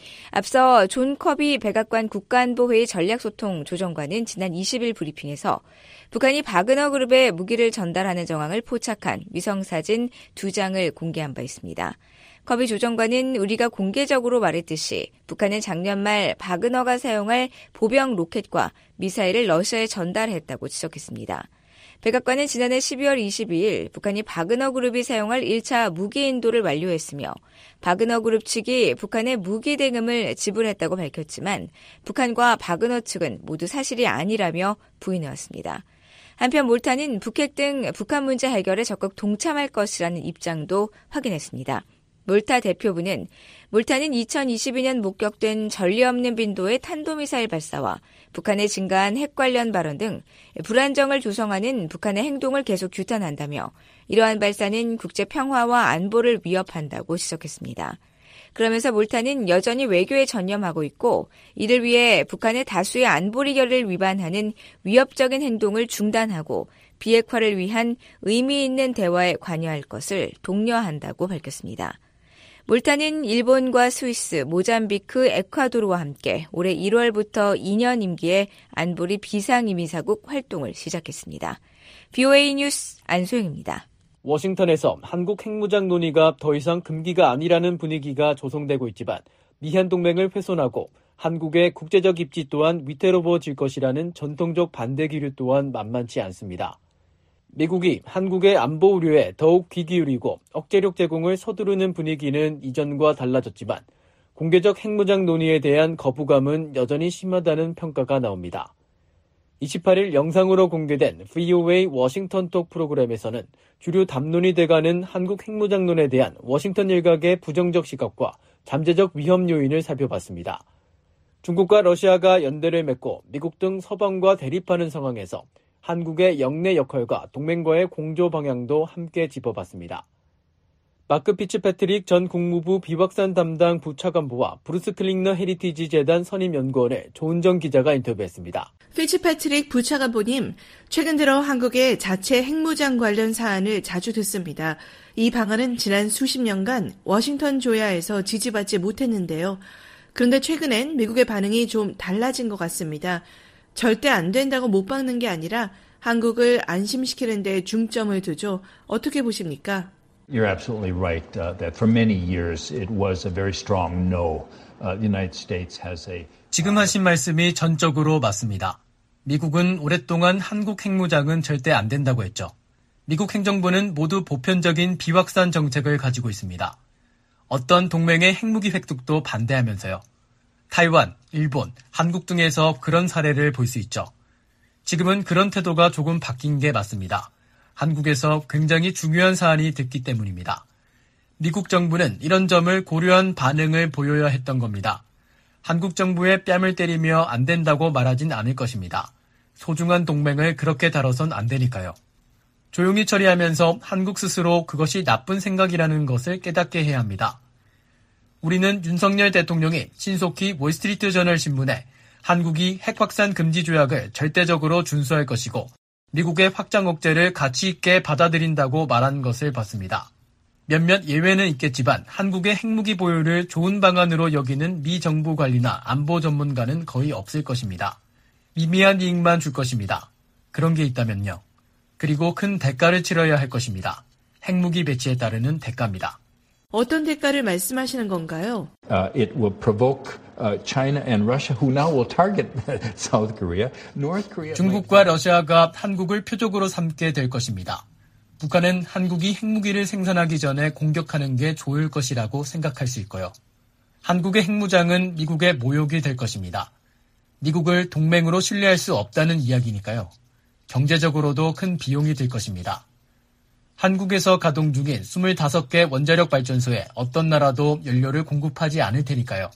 앞서 존 커비 백악관 국가안보회의 전략소통 조정관은 지난 20일 브리핑에서 북한이 바그너 그룹에 무기를 전달하는 정황을 포착한 위성사진 2장을 공개한 바 있습니다. 커비 조정관은 우리가 공개적으로 말했듯이 북한은 작년 말 바그너가 사용할 보병 로켓과 미사일을 러시아에 전달했다고 지적했습니다. 백악관은 지난해 12월 22일 북한이 바그너 그룹이 사용할 1차 무기 인도를 완료했으며 바그너 그룹 측이 북한에 무기 대금을 지불했다고 밝혔지만 북한과 바그너 측은 모두 사실이 아니라며 부인해왔습니다. 한편 몰타는 북핵 등 북한 문제 해결에 적극 동참할 것이라는 입장도 확인했습니다. 몰타 대표부는 몰타는 2022년 목격된 전례 없는 빈도의 탄도미사일 발사와 북한의 증가한 핵 관련 발언 등 불안정을 조성하는 북한의 행동을 계속 규탄한다며 이러한 발사는 국제 평화와 안보를 위협한다고 지적했습니다. 그러면서 몰타는 여전히 외교에 전념하고 있고 이를 위해 북한의 다수의 안보리 결의를 위반하는 위협적인 행동을 중단하고 비핵화를 위한 의미 있는 대화에 관여할 것을 독려한다고 밝혔습니다. 몰타는 일본과 스위스, 모잠비크, 에콰도르와 함께 올해 1월부터 2년 임기의 안보리 비상임이사국 활동을 시작했습니다. BOA 뉴스 안소영입니다. 워싱턴에서 한국 핵무장 논의가 더 이상 금기가 아니라는 분위기가 조성되고 있지만 미한 동맹을 훼손하고 한국의 국제적 입지 또한 위태로워질 것이라는 전통적 반대 기류 또한 만만치 않습니다. 미국이 한국의 안보 우려에 더욱 귀 기울이고 억제력 제공을 서두르는 분위기는 이전과 달라졌지만 공개적 핵무장 논의에 대한 거부감은 여전히 심하다는 평가가 나옵니다. 28일 영상으로 공개된 VOA 워싱턴 톡 프로그램에서는 주류 담론이 돼가는 한국 핵무장론에 대한 워싱턴 일각의 부정적 시각과 잠재적 위험 요인을 살펴봤습니다. 중국과 러시아가 연대를 맺고 미국 등 서방과 대립하는 상황에서 한국의 영내 역할과 동맹과의 공조 방향도 함께 짚어봤습니다. 마크 피츠패트릭 전 국무부 비확산 담당 부차관보와 브루스 클링너 헤리티지 재단 선임연구원을 조은정 기자가 인터뷰했습니다. 피츠패트릭 부차관보님, 최근 들어 한국의 자체 핵무장 관련 사안을 자주 듣습니다. 이 방안은 지난 수십 년간 워싱턴 조야에서 지지받지 못했는데요. 그런데 최근엔 미국의 반응이 좀 달라진 것 같습니다. 절대 안 된다고 못 박는 게 아니라 한국을 안심시키는 데 중점을 두죠. 어떻게 보십니까? You're absolutely right that for many years it was a very strong no. The United States has a 지금 하신 말씀이 전적으로 맞습니다. 미국은 오랫동안 한국 핵무장은 절대 안 된다고 했죠. 미국 행정부는 모두 보편적인 비확산 정책을 가지고 있습니다. 어떤 동맹의 핵무기 획득도 반대하면서요. 타이완, 일본, 한국 등에서 그런 사례를 볼 수 있죠. 지금은 그런 태도가 조금 바뀐 게 맞습니다. 한국에서 굉장히 중요한 사안이 됐기 때문입니다. 미국 정부는 이런 점을 고려한 반응을 보여야 했던 겁니다. 한국 정부의 뺨을 때리며 안 된다고 말하진 않을 것입니다. 소중한 동맹을 그렇게 다뤄선 안 되니까요. 조용히 처리하면서 한국 스스로 그것이 나쁜 생각이라는 것을 깨닫게 해야 합니다. 우리는 윤석열 대통령이 신속히 월스트리트 저널 신문에 한국이 핵 확산 금지 조약을 절대적으로 준수할 것이고 미국의 확장 억제를 가치 있게 받아들인다고 말한 것을 봤습니다. 몇몇 예외는 있겠지만 한국의 핵무기 보유를 좋은 방안으로 여기는 미 정부 관리나 안보 전문가는 거의 없을 것입니다. 미미한 이익만 줄 것입니다. 그런 게 있다면요. 그리고 큰 대가를 치러야 할 것입니다. 핵무기 배치에 따르는 대가입니다. 어떤 대가를 말씀하시는 건가요? It will provoke China and Russia, who now will target South Korea, North Korea. 중국과 러시아가 한국을 표적으로 삼게 될 것입니다. 북한은 한국이 핵무기를 생산하기 전에 공격하는 게 좋을 것이라고 생각할 수 있고요. 한국의 핵무장은 미국의 모욕이 될 것입니다. 미국을 동맹으로 신뢰할 수 없다는 이야기니까요. 경제적으로도 큰 비용이 들 것입니다. 한국에서 가동 중인 25개 원자력 발전소에 어떤 나라도 연료를 공급하지 않을 테니까요.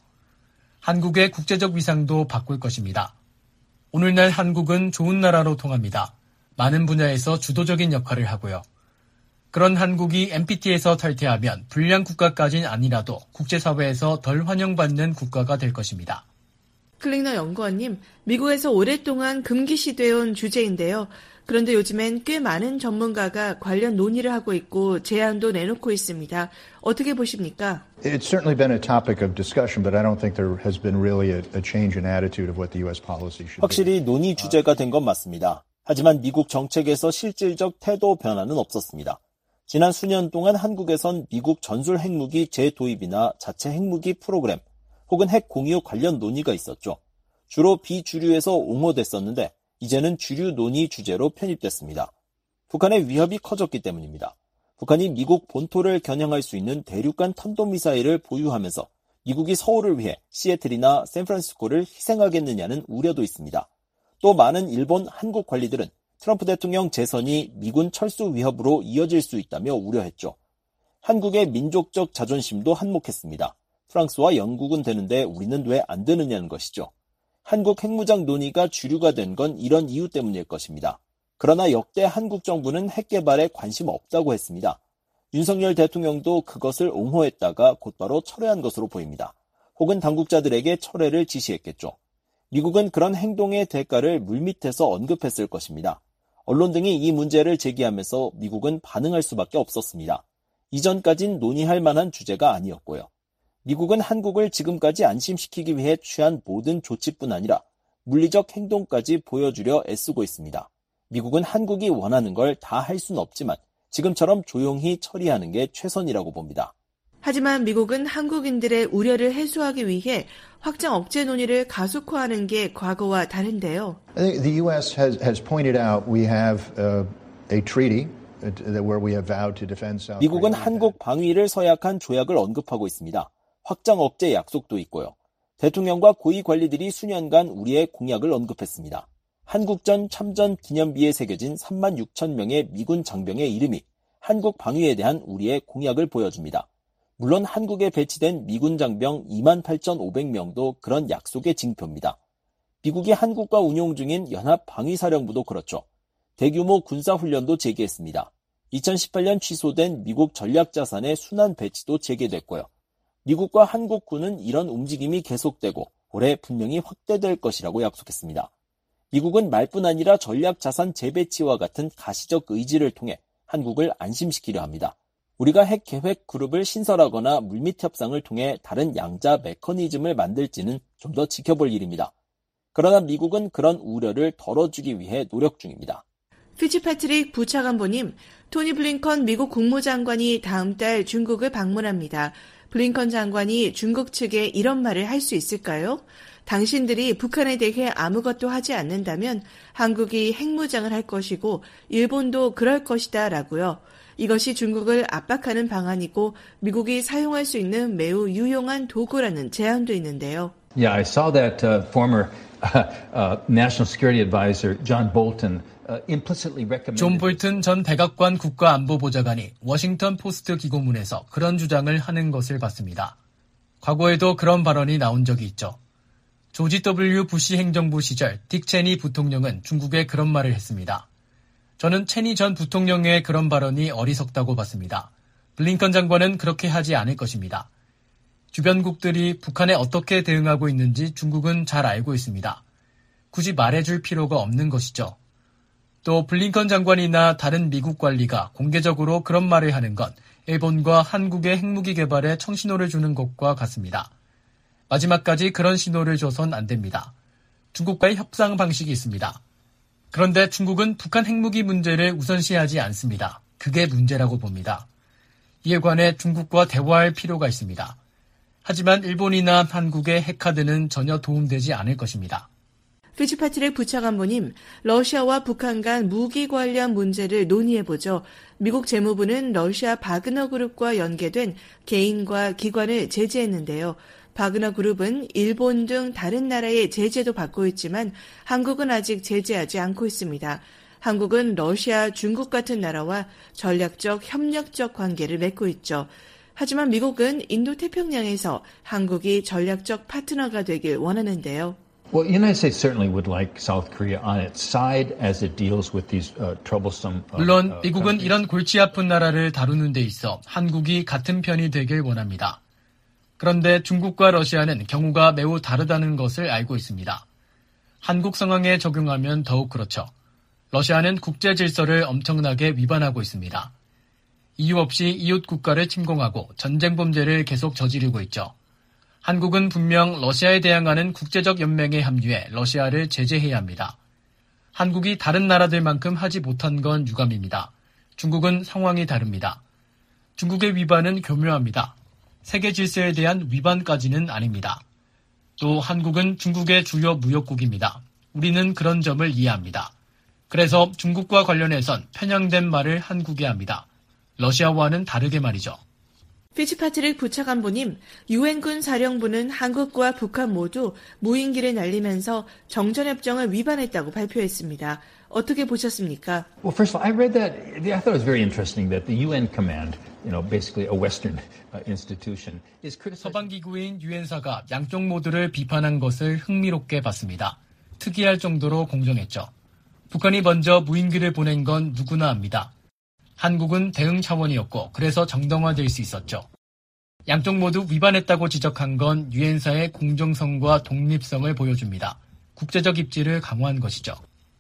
한국의 국제적 위상도 바꿀 것입니다. 오늘날 한국은 좋은 나라로 통합니다. 많은 분야에서 주도적인 역할을 하고요. 그런 한국이 NPT에서 탈퇴하면 불량 국가까지는 아니라도 국제사회에서 덜 환영받는 국가가 될 것입니다. 클링너 연구원님, 미국에서 오랫동안 금기시되어온 주제인데요. 그런데 요즘엔 꽤 많은 전문가가 관련 논의를 하고 있고 제안도 내놓고 있습니다. 어떻게 보십니까? It's certainly been a topic of discussion, but I don't think there has been really a change in attitude of what the U.S. policy should be. 확실히 논의 주제가 된 건 맞습니다. 하지만 미국 정책에서 실질적 태도 변화는 없었습니다. 지난 수년 동안 한국에선 미국 전술 핵무기 재도입이나 자체 핵무기 프로그램 혹은 핵 공유 관련 논의가 있었죠. 주로 비주류에서 옹호됐었는데 이제는 주류 논의 주제로 편입됐습니다. 북한의 위협이 커졌기 때문입니다. 북한이 미국 본토를 겨냥할 수 있는 대륙간 탄도미사일을 보유하면서 미국이 서울을 위해 시애틀이나 샌프란시스코를 희생하겠느냐는 우려도 있습니다. 또 많은 일본, 한국 관리들은 트럼프 대통령 재선이 미군 철수 위협으로 이어질 수 있다며 우려했죠. 한국의 민족적 자존심도 한몫했습니다. 프랑스와 영국은 되는데 우리는 왜 안 되느냐는 것이죠. 한국 핵무장 논의가 주류가 된 건 이런 이유 때문일 것입니다. 그러나 역대 한국 정부는 핵 개발에 관심 없다고 했습니다. 윤석열 대통령도 그것을 옹호했다가 곧바로 철회한 것으로 보입니다. 혹은 당국자들에게 철회를 지시했겠죠. 미국은 그런 행동의 대가를 물밑에서 언급했을 것입니다. 언론 등이 이 문제를 제기하면서 미국은 반응할 수밖에 없었습니다. 이전까진 논의할 만한 주제가 아니었고요. 미국은 한국을 지금까지 안심시키기 위해 취한 모든 조치뿐 아니라 물리적 행동까지 보여주려 애쓰고 있습니다. 미국은 한국이 원하는 걸 다 할 수는 없지만 지금처럼 조용히 처리하는 게 최선이라고 봅니다. 하지만 미국은 한국인들의 우려를 해소하기 위해 확장 억제 논의를 가속화하는 게 과거와 다른데요. The U.S. has pointed out we have a treaty where we have vowed to defend South Korea. 미국은 한국 방위를 서약한 조약을 언급하고 있습니다. 확장 억제 약속도 있고요. 대통령과 고위 관리들이 수년간 우리의 공약을 언급했습니다. 한국전 참전 기념비에 새겨진 36,000명의 미군 장병의 이름이 한국 방위에 대한 우리의 공약을 보여줍니다. 물론 한국에 배치된 미군 장병 28,500명도 그런 약속의 징표입니다. 미국이 한국과 운용 중인 연합방위사령부도 그렇죠. 대규모 군사훈련도 재개했습니다. 2018년 취소된 미국 전략자산의 순환 배치도 재개됐고요. 미국과 한국군은 이런 움직임이 계속되고 올해 분명히 확대될 것이라고 약속했습니다. 미국은 말뿐 아니라 전략자산 재배치와 같은 가시적 의지를 통해 한국을 안심시키려 합니다. 우리가 핵 계획 그룹을 신설하거나 물밑 협상을 통해 다른 양자 메커니즘을 만들지는 좀 더 지켜볼 일입니다. 그러나 미국은 그런 우려를 덜어주기 위해 노력 중입니다. 피츠패트릭 부차관보님, 토니 블링컨 미국 국무장관이 다음 달 중국을 방문합니다. 블링컨 장관이 중국 측에 이런 말을 할 수 있을까요? 당신들이 북한에 대해 아무것도 하지 않는다면 한국이 핵무장을 할 것이고 일본도 그럴 것이다 라고요. 이것이 중국을 압박하는 방안이고 미국이 사용할 수 있는 매우 유용한 도구라는 제안도 있는데요. Yeah, I saw that former National Security Advisor John Bolton implicitly recommended. 존 볼튼 전 백악관 국가안보보좌관이 워싱턴 포스트 기고문에서 그런 주장을 하는 것을 봤습니다. 과거에도 그런 발언이 나온 적이 있죠. 조지 W. 부시 행정부 시절 딕 체니 부통령은 중국에 그런 말을 했습니다. 저는 체니 전 부통령의 그런 발언이 어리석다고 봤습니다. 블링컨 장관은 그렇게 하지 않을 것입니다. 주변국들이 북한에 어떻게 대응하고 있는지 중국은 잘 알고 있습니다. 굳이 말해줄 필요가 없는 것이죠. 또 블링컨 장관이나 다른 미국 관리가 공개적으로 그런 말을 하는 건 일본과 한국의 핵무기 개발에 청신호를 주는 것과 같습니다. 마지막까지 그런 신호를 줘선 안 됩니다. 중국과의 협상 방식이 있습니다. 그런데 중국은 북한 핵무기 문제를 우선시하지 않습니다. 그게 문제라고 봅니다. 이에 관해 중국과 대화할 필요가 있습니다. 하지만 일본이나 한국의 핵카드는 전혀 도움되지 않을 것입니다. 피츠파트릭 부차관보님, 러시아와 북한 간 무기 관련 문제를 논의해보죠. 미국 재무부는 러시아 바그너 그룹과 연계된 개인과 기관을 제재했는데요. 바그너 그룹은 일본 등 다른 나라의 제재도 받고 있지만 한국은 아직 제재하지 않고 있습니다. 한국은 러시아, 중국 같은 나라와 전략적, 협력적 관계를 맺고 있죠. 하지만 미국은 인도태평양에서 한국이 전략적 파트너가 되길 원하는데요. Well, the United States certainly would like South Korea on its side as it deals with these troublesome. 물론 미국은 이런 골치 아픈 나라를 다루는 데 있어 한국이 같은 편이 되길 원합니다. 그런데 중국과 러시아는 경우가 매우 다르다는 것을 알고 있습니다. 한국 상황에 적용하면 더욱 그렇죠. 러시아는 국제 질서를 엄청나게 위반하고 있습니다. 이유 없이 이웃 국가를 침공하고 전쟁 범죄를 계속 저지르고 있죠. 한국은 분명 러시아에 대항하는 국제적 연맹에 합류해 러시아를 제재해야 합니다. 한국이 다른 나라들만큼 하지 못한 건 유감입니다. 중국은 상황이 다릅니다. 중국의 위반은 교묘합니다. 세계 질서에 대한 위반까지는 아닙니다. 또 한국은 중국의 주요 무역국입니다. 우리는 그런 점을 이해합니다. 그래서 중국과 관련해선 편향된 말을 한국에 합니다. 러시아와는 다르게 말이죠. 피츠파트릭 부차관보님, 유엔군 사령부는 한국과 북한 모두 무인기를 날리면서 정전협정을 위반했다고 발표했습니다. 어떻게 보셨습니까? Well, first of all, I read that. I thought it was very interesting that the UN command, basically a Western institution, is criticizing. 서방 기구인 유엔사가 양쪽 모두를 비판한 것을 흥미롭게 봤습니다. 특이할 정도로 공정했죠. 북한이 먼저 무인기를 보낸 건 누구나 압니다. 한국은 대응 차원이었고 그래서 정당화될 수 있었죠. 양쪽 모두 위반했다고 지적한 건 유엔사의 공정성과 독립성을 보여줍니다. 국제적 입지를 강화한 것이죠.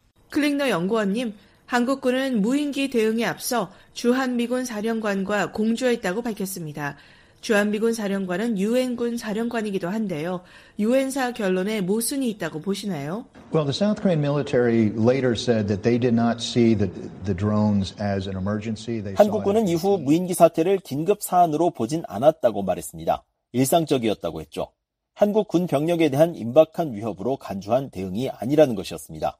클링너 연구원님, 한국군은 무인기 대응에 앞서 주한미군 사령관과 공조했다고 밝혔습니다. 주한미군 사령관은 유엔군 사령관이기도 한데요. 유엔사 결론에 모순이 있다고 보시나요? Well, the South Korean military later said that they did not see the drones as an emergency. 한국군은 이후 무인기 사태를 긴급 사안으로 보진 않았다고 말했습니다. 일상적이었다고 했죠. 한국 군 병력에 대한 임박한 위협으로 간주한 대응이 아니라는 것이었습니다.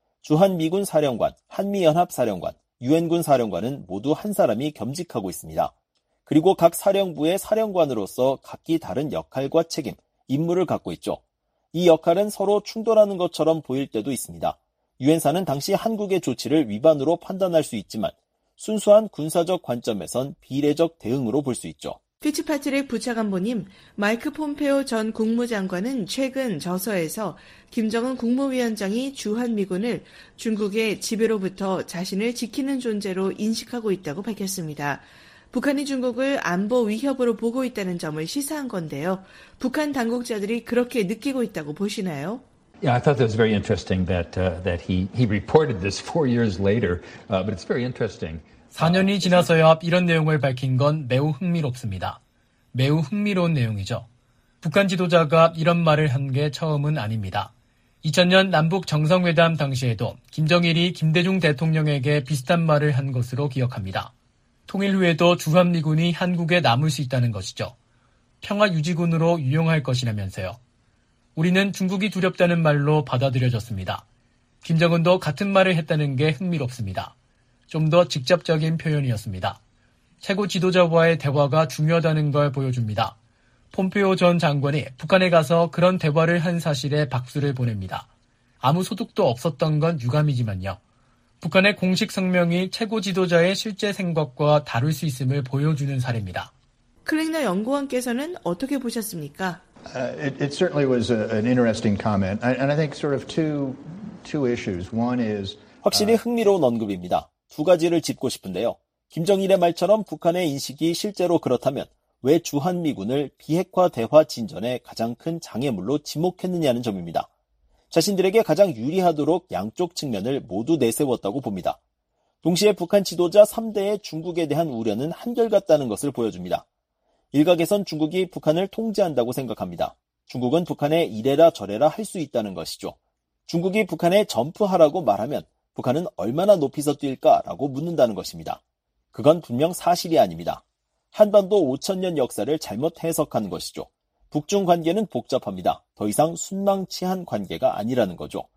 주한미군 사령관, 한미연합 사령관, 유엔군 사령관은 모두 한 사람이 겸직하고 있습니다. 그리고 각 사령부의 사령관으로서 각기 다른 역할과 책임, 임무를 갖고 있죠. 이 역할은 서로 충돌하는 것처럼 보일 때도 있습니다. 유엔사는 당시 한국의 조치를 위반으로 판단할 수 있지만 순수한 군사적 관점에선 비례적 대응으로 볼 수 있죠. 피츠파트릭 부차관보님, 마이크 폼페오 전 국무장관은 최근 저서에서 김정은 국무위원장이 주한미군을 중국의 지배로부터 자신을 지키는 존재로 인식하고 있다고 밝혔습니다. 북한이 중국을 안보 위협으로 보고 있다는 점을 시사한 건데요. 북한 당국자들이 그렇게 느끼고 있다고 보시나요? Yeah, I thought that was very interesting that he reported this 4 years later, but it's very interesting. 4년이 지나서야 이런 내용을 밝힌 건 매우 흥미롭습니다. 매우 흥미로운 내용이죠. 북한 지도자가 이런 말을 한 게 처음은 아닙니다. 2000년 남북 정상회담 당시에도 김정일이 김대중 대통령에게 비슷한 말을 한 것으로 기억합니다. 통일 후에도 주한미군이 한국에 남을 수 있다는 것이죠. 평화유지군으로 유용할 것이라면서요. 우리는 중국이 두렵다는 말로 받아들여졌습니다. 김정은도 같은 말을 했다는 게 흥미롭습니다. 좀 더 직접적인 표현이었습니다. 최고 지도자와의 대화가 중요하다는 걸 보여줍니다. 폼페오 전 장관이 북한에 가서 그런 대화를 한 사실에 박수를 보냅니다. 아무 소득도 없었던 건 유감이지만요. 북한의 공식 성명이 최고 지도자의 실제 생각과 다를 수 있음을 보여주는 사례입니다. 클링너 연구원께서는 어떻게 보셨습니까? It certainly was an interesting comment, and I think sort of two issues. One is 확실히 흥미로운 언급입니다. 두 가지를 짚고 싶은데요. 김정일의 말처럼 북한의 인식이 실제로 그렇다면 왜 주한미군을 비핵화 대화 진전의 가장 큰 장애물로 지목했느냐는 점입니다. 자신들에게 가장 유리하도록 양쪽 측면을 모두 내세웠다고 봅니다. 동시에 북한 지도자 3대의 중국에 대한 우려는 한결같다는 것을 보여줍니다. 일각에선 중국이 북한을 통제한다고 생각합니다. 중국은 북한에 이래라 저래라 할 수 있다는 것이죠. 중국이 북한에 점프하라고 말하면 북한은 얼마나 높이서 뛸까라고 묻는다는 것입니다. 그건 분명 사실이 아닙니다. 한반도 5,000년 역사를 잘못 해석하는 것이죠. 북중 관계는 복잡합니다. 더 이상 순망치한 관계가 아니라는 거죠.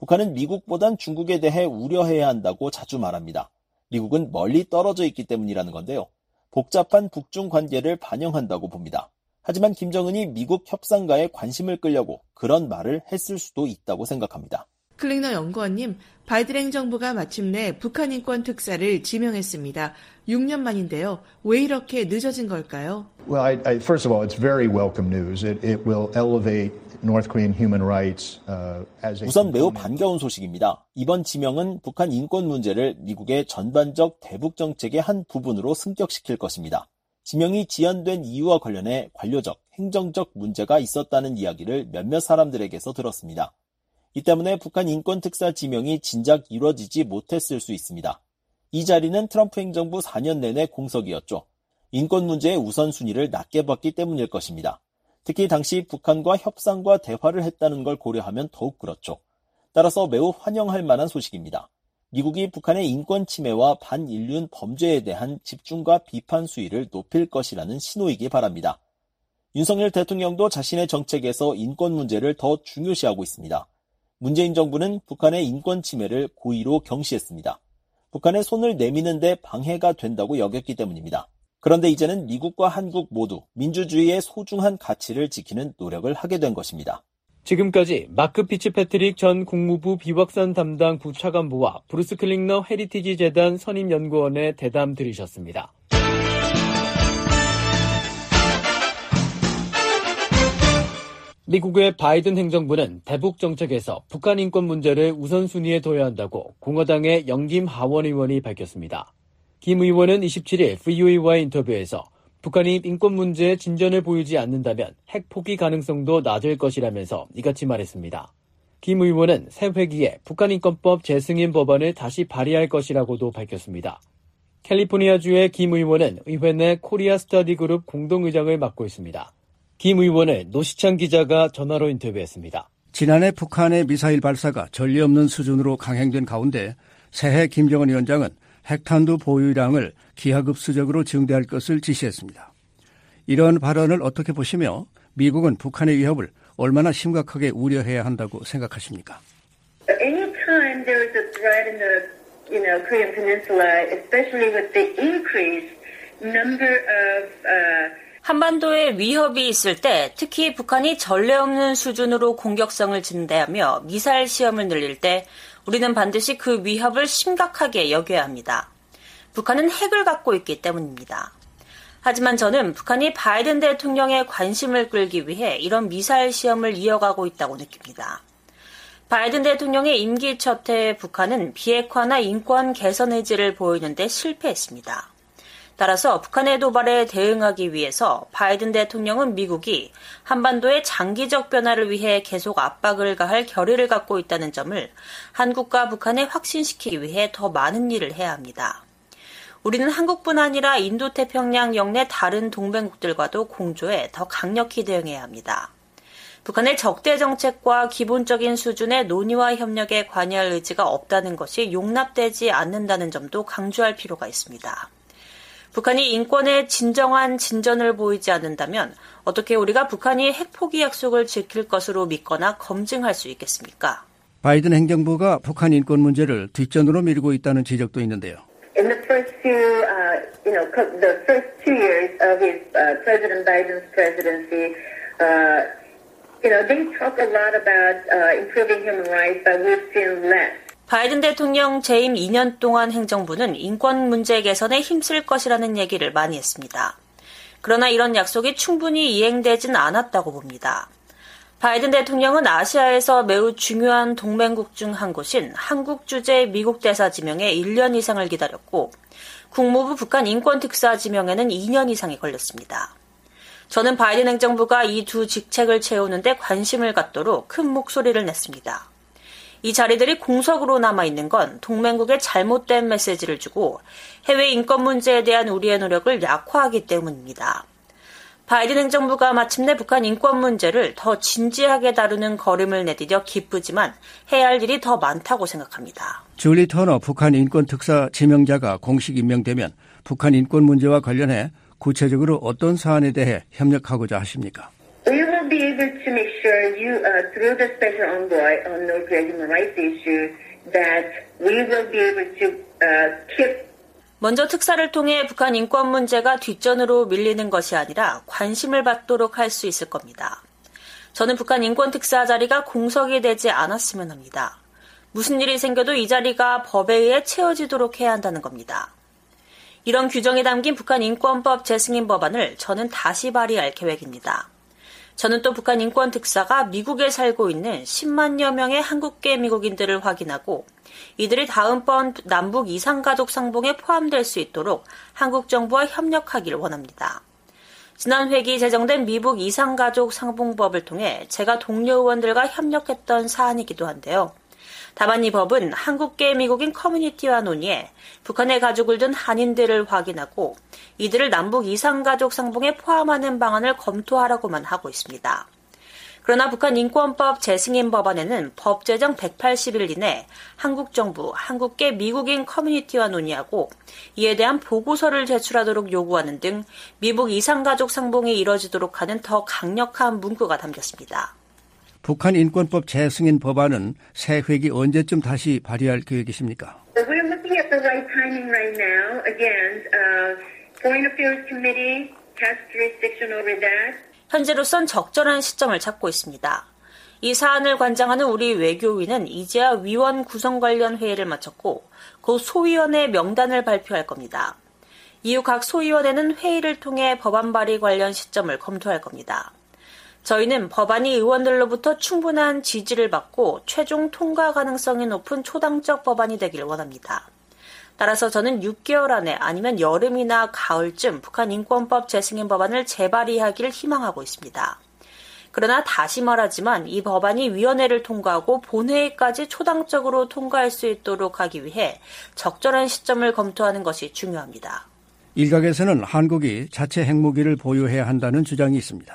북한은 미국보단 중국에 대해 우려해야 한다고 자주 말합니다. 미국은 멀리 떨어져 있기 때문이라는 건데요. 복잡한 북중 관계를 반영한다고 봅니다. 하지만 김정은이 미국 협상가에 관심을 끌려고 그런 말을 했을 수도 있다고 생각합니다. 클링너 연구원님, 바이든 행정부가 마침내 북한 인권 특사를 지명했습니다. 6년 만인데요. 왜 이렇게 늦어진 걸까요? Well, first of all, it's very welcome news. It will elevate North Korean human rights as a 우선 매우 반가운 소식입니다. 이번 지명은 북한 인권 문제를 미국의 전반적 대북 정책의 한 부분으로 승격시킬 것입니다. 지명이 지연된 이유와 관련해 관료적, 행정적 문제가 있었다는 이야기를 몇몇 사람들에게서 들었습니다. 이 때문에 북한 인권특사 지명이 진작 이루어지지 못했을 수 있습니다. 이 자리는 트럼프 행정부 4년 내내 공석이었죠. 인권 문제의 우선순위를 낮게 봤기 때문일 것입니다. 특히 당시 북한과 협상과 대화를 했다는 걸 고려하면 더욱 그렇죠. 따라서 매우 환영할 만한 소식입니다. 미국이 북한의 인권 침해와 반인륜 범죄에 대한 집중과 비판 수위를 높일 것이라는 신호이기 바랍니다. 윤석열 대통령도 자신의 정책에서 인권 문제를 더 중요시하고 있습니다. 문재인 정부는 북한의 인권 침해를 고의로 경시했습니다. 북한에 손을 내미는데 방해가 된다고 여겼기 때문입니다. 그런데 이제는 미국과 한국 모두 민주주의의 소중한 가치를 지키는 노력을 하게 된 것입니다. 지금까지 마크 피츠패트릭 전 국무부 비확산 담당 부차관보와 브루스 클링너 헤리티지 재단 선임연구원의 대담 들으셨습니다. 미국의 바이든 행정부는 대북 정책에서 북한 인권 문제를 우선순위에 둬야 한다고 공화당의 영김 하원 의원이 밝혔습니다. 김 의원은 27일 VOA와의 인터뷰에서 북한이 인권 문제에 진전을 보이지 않는다면 핵 포기 가능성도 낮을 것이라면서 이같이 말했습니다. 김 의원은 새 회기에 북한인권법 재승인 법안을 다시 발의할 것이라고도 밝혔습니다. 캘리포니아주의 김 의원은 의회 내 코리아 스터디 그룹 공동의장을 맡고 있습니다. 김 의원을 노시찬 기자가 전화로 인터뷰했습니다. 지난해 북한의 미사일 발사가 전례 없는 수준으로 강행된 가운데 새해 김정은 위원장은 핵탄두 보유량을 기하급수적으로 증대할 것을 지시했습니다. 이런 발언을 어떻게 보시며 미국은 북한의 위협을 얼마나 심각하게 우려해야 한다고 생각하십니까? Anytime there is a threat in the Korean Peninsula, especially with the increased number of 한반도에 위협이 있을 때 특히 북한이 전례 없는 수준으로 공격성을 증대하며 미사일 시험을 늘릴 때 우리는 반드시 그 위협을 심각하게 여겨야 합니다. 북한은 핵을 갖고 있기 때문입니다. 하지만 저는 북한이 바이든 대통령의 관심을 끌기 위해 이런 미사일 시험을 이어가고 있다고 느낍니다. 바이든 대통령의 임기 첫 해에 북한은 비핵화나 인권 개선 의지를 보이는데 실패했습니다. 따라서 북한의 도발에 대응하기 위해서 바이든 대통령은 미국이 한반도의 장기적 변화를 위해 계속 압박을 가할 결의를 갖고 있다는 점을 한국과 북한에 확신시키기 위해 더 많은 일을 해야 합니다. 우리는 한국뿐 아니라 인도태평양 영내 다른 동맹국들과도 공조해 더 강력히 대응해야 합니다. 북한의 적대 정책과 기본적인 수준의 논의와 협력에 관여할 의지가 없다는 것이 용납되지 않는다는 점도 강조할 필요가 있습니다. 북한이 인권에 진정한 진전을 보이지 않는다면 어떻게 우리가 북한이 핵 포기 약속을 지킬 것으로 믿거나 검증할 수 있겠습니까? 바이든 행정부가 북한 인권 문제를 뒷전으로 밀고 있다는 지적도 있는데요. In the first two years of his President Biden's presidency, they talk a lot about improving human rights, but we've seen less. 바이든 대통령 재임 2년 동안 행정부는 인권 문제 개선에 힘쓸 것이라는 얘기를 많이 했습니다. 그러나 이런 약속이 충분히 이행되진 않았다고 봅니다. 바이든 대통령은 아시아에서 매우 중요한 동맹국 중 한 곳인 한국 주재 미국 대사 지명에 1년 이상을 기다렸고 국무부 북한 인권 특사 지명에는 2년 이상이 걸렸습니다. 저는 바이든 행정부가 이 두 직책을 채우는데 관심을 갖도록 큰 목소리를 냈습니다. 이 자리들이 공석으로 남아있는 건 동맹국에 잘못된 메시지를 주고 해외 인권 문제에 대한 우리의 노력을 약화하기 때문입니다. 바이든 행정부가 마침내 북한 인권 문제를 더 진지하게 다루는 걸음을 내디뎌 기쁘지만 해야 할 일이 더 많다고 생각합니다. 줄리 터너 북한 인권 특사 지명자가 공식 임명되면 북한 인권 문제와 관련해 구체적으로 어떤 사안에 대해 협력하고자 하십니까? We will be able to make sure through the special envoy on nuclear human rights issues, that we will be able to keep. 먼저 특사를 통해 북한 인권 문제가 뒷전으로 밀리는 것이 아니라 관심을 받도록 할 수 있을 겁니다. 저는 북한 인권 특사 자리가 공석이 되지 않았으면 합니다. 무슨 일이 생겨도 이 자리가 법에 의해 채워지도록 해야 한다는 겁니다. 이런 규정이 담긴 북한 인권법 재승인 법안을 저는 다시 발의할 계획입니다. 저는 또 북한 인권 특사가 미국에 살고 있는 10만여 명의 한국계 미국인들을 확인하고 이들이 다음번 남북 이산가족 상봉에 포함될 수 있도록 한국 정부와 협력하길 원합니다. 지난 회기 제정된 미북 이산가족 상봉법을 통해 제가 동료 의원들과 협력했던 사안이기도 한데요. 다만 이 법은 한국계 미국인 커뮤니티와 논의해 북한에 가족을 둔 한인들을 확인하고 이들을 남북 이산가족 상봉에 포함하는 방안을 검토하라고만 하고 있습니다. 그러나 북한 인권법 재승인 법안에는 법 제정 180일 이내 한국 정부, 한국계 미국인 커뮤니티와 논의하고 이에 대한 보고서를 제출하도록 요구하는 등 미북 이산가족 상봉이 이뤄지도록 하는 더 강력한 문구가 담겼습니다. 북한 인권법 재승인 법안은 새 회기 언제쯤 다시 발의할 계획이십니까? We're looking at the right timing right now. Again, Foreign Affairs Committee has jurisdiction over that. 현재로선 적절한 시점을 찾고 있습니다. 이 사안을 관장하는 우리 외교위는 이제야 위원 구성 관련 회의를 마쳤고 곧 소위원회 명단을 발표할 겁니다. 이후 각 소위원회는 회의를 통해 법안 발의 관련 시점을 검토할 겁니다. 저희는 법안이 의원들로부터 충분한 지지를 받고 최종 통과 가능성이 높은 초당적 법안이 되길 원합니다. 따라서 저는 6개월 안에 아니면 여름이나 가을쯤 북한 인권법 재승인 법안을 재발의하기를 희망하고 있습니다. 그러나 다시 말하지만 이 법안이 위원회를 통과하고 본회의까지 초당적으로 통과할 수 있도록 하기 위해 적절한 시점을 검토하는 것이 중요합니다. 일각에서는 한국이 자체 핵무기를 보유해야 한다는 주장이 있습니다.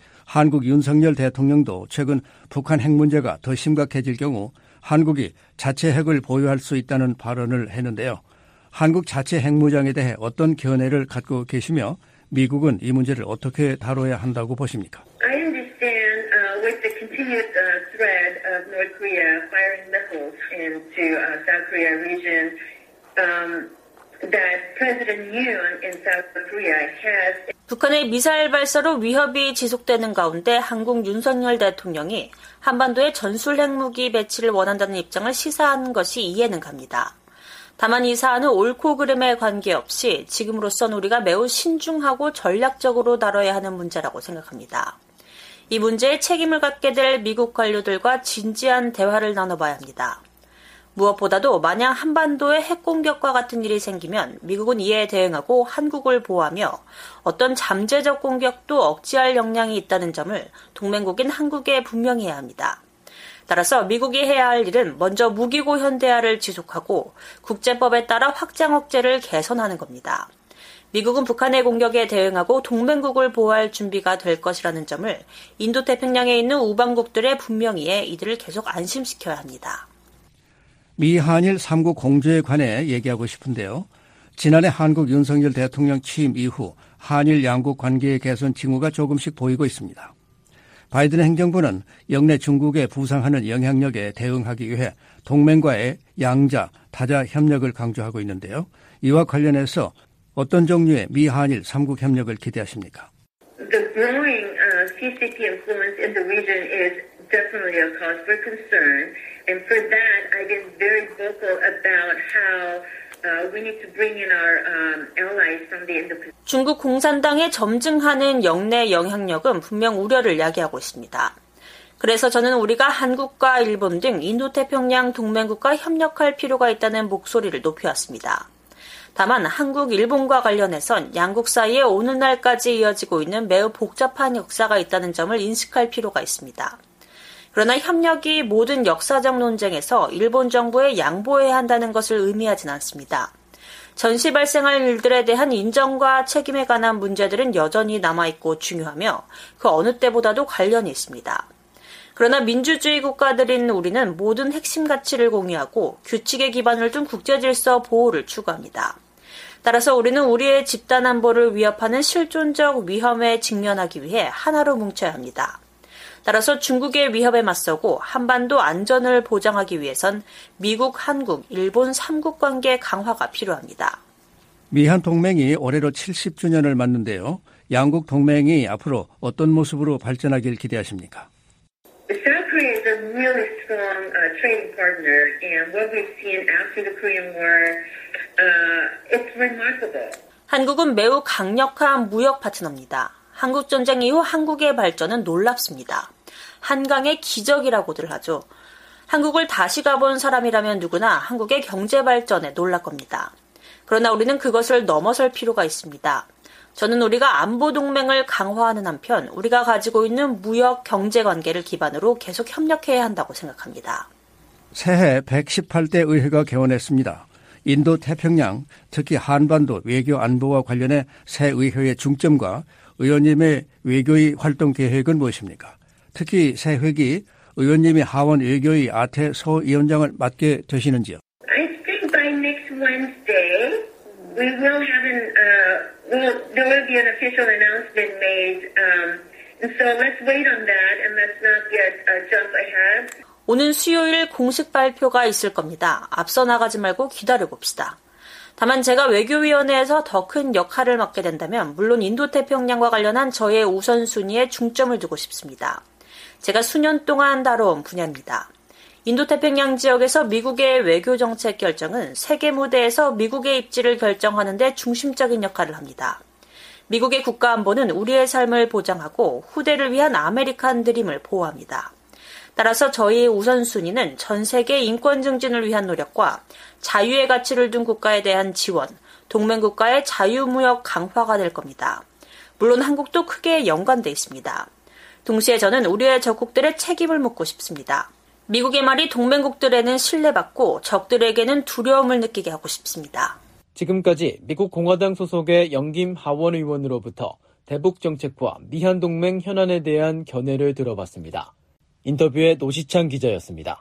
한국 윤석열 대통령도 최근 북한 핵 문제가 더 심각해질 경우 한국이 자체 핵을 보유할 수 있다는 발언을 했는데요. 한국 자체 핵무장에 대해 어떤 견해를 갖고 계시며 미국은 이 문제를 어떻게 다뤄야 한다고 보십니까? I understand with the continued threat of North Korea firing missiles into South Korea region that President Yoon in South Korea has. 북한의 미사일 발사로 위협이 지속되는 가운데 한국 윤석열 대통령이 한반도에 전술 핵무기 배치를 원한다는 입장을 시사하는 것이 이해는 갑니다. 다만 이 사안은 옳고 그름에 관계없이 지금으로선 우리가 매우 신중하고 전략적으로 다뤄야 하는 문제라고 생각합니다. 이 문제에 책임을 갖게 될 미국 관료들과 진지한 대화를 나눠봐야 합니다. 무엇보다도 만약 한반도에 핵공격과 같은 일이 생기면 미국은 이에 대응하고 한국을 보호하며 어떤 잠재적 공격도 억제할 역량이 있다는 점을 동맹국인 한국에 분명히 해야 합니다. 따라서 미국이 해야 할 일은 먼저 무기고 현대화를 지속하고 국제법에 따라 확장 억제를 개선하는 겁니다. 미국은 북한의 공격에 대응하고 동맹국을 보호할 준비가 될 것이라는 점을 인도태평양에 있는 우방국들에 분명히 해 이들을 계속 안심시켜야 합니다. 미 한일 3국 공조에 관해 얘기하고 싶은데요. 지난해 한국 윤석열 대통령 취임 이후 한일 양국 관계의 개선 징후가 조금씩 보이고 있습니다. 바이든 행정부는 역내 중국에 부상하는 영향력에 대응하기 위해 동맹과의 양자, 다자 협력을 강조하고 있는데요. 이와 관련해서 어떤 종류의 미 한일 3국 협력을 기대하십니까? The growing CCP influence in the region is definitely a cause for concern. And for that, I've been very vocal about how we need to bring in our allies from the Indo-Pacific. 중국 공산당에 점증하는 역내 영향력은 분명 우려를 야기하고 있습니다. 그래서 저는 우리가 한국과 일본 등 인도태평양 동맹국과 협력할 필요가 있다는 목소리를 높여왔습니다. 다만 한국, 일본과 관련해선 양국 사이에 오늘날까지 이어지고 있는 매우 복잡한 역사가 있다는 점을 인식할 필요가 있습니다. 그러나 협력이 모든 역사적 논쟁에서 일본 정부에 양보해야 한다는 것을 의미하진 않습니다. 전시 발생할 일들에 대한 인정과 책임에 관한 문제들은 여전히 남아있고 중요하며 그 어느 때보다도 관련이 있습니다. 그러나 민주주의 국가들인 우리는 모든 핵심 가치를 공유하고 규칙에 기반을 둔 국제질서 보호를 추구합니다. 따라서 우리는 우리의 집단 안보를 위협하는 실존적 위험에 직면하기 위해 하나로 뭉쳐야 합니다. 따라서 중국의 위협에 맞서고 한반도 안전을 보장하기 위해선 미국, 한국, 일본 3국 관계 강화가 필요합니다. 미한 동맹이 올해로 70주년을 맞는데요. 양국 동맹이 앞으로 어떤 모습으로 발전하길 기대하십니까? South Korea is a really strong trading partner, and what we've seen after the Korean War, it's remarkable. 한국은 매우 강력한 무역 파트너입니다. 한국 전쟁 이후 한국의 발전은 놀랍습니다. 한강의 기적이라고들 하죠. 한국을 다시 가본 사람이라면 누구나 한국의 경제 발전에 놀랄 겁니다. 그러나 우리는 그것을 넘어설 필요가 있습니다. 저는 우리가 안보 동맹을 강화하는 한편 우리가 가지고 있는 무역 경제 관계를 기반으로 계속 협력해야 한다고 생각합니다. 새해 118대 의회가 개원했습니다. 인도 태평양, 특히 한반도 외교 안보와 관련해 새 의회의 중점과 의원님의 외교의 활동 계획은 무엇입니까? 특히 새 회기 의원님이 하원 외교의 아태 소위원장을 맡게 되시는지요? I think by next Wednesday we will have there will be an official announcement made, and so let's wait on that and let's not get jump ahead. 오는 수요일 공식 발표가 있을 겁니다. 앞서 나가지 말고 기다려봅시다. 다만 제가 외교위원회에서 더 큰 역할을 맡게 된다면 물론 인도태평양과 관련한 저의 우선순위에 중점을 두고 싶습니다. 제가 수년 동안 다뤄온 분야입니다. 인도태평양 지역에서 미국의 외교정책 결정은 세계 무대에서 미국의 입지를 결정하는 데 중심적인 역할을 합니다. 미국의 국가안보는 우리의 삶을 보장하고 후대를 위한 아메리칸 드림을 보호합니다. 따라서 저희의 우선순위는 전 세계 인권 증진을 위한 노력과 자유의 가치를 둔 국가에 대한 지원, 동맹국가의 자유무역 강화가 될 겁니다. 물론 한국도 크게 연관돼 있습니다. 동시에 저는 우리의 적국들의 책임을 묻고 싶습니다. 미국의 말이 동맹국들에는 신뢰받고 적들에게는 두려움을 느끼게 하고 싶습니다. 지금까지 미국 공화당 소속의 영김 하원 의원으로부터 대북 정책과 미한 동맹 현안에 대한 견해를 들어봤습니다. 인터뷰의 노시창 기자였습니다.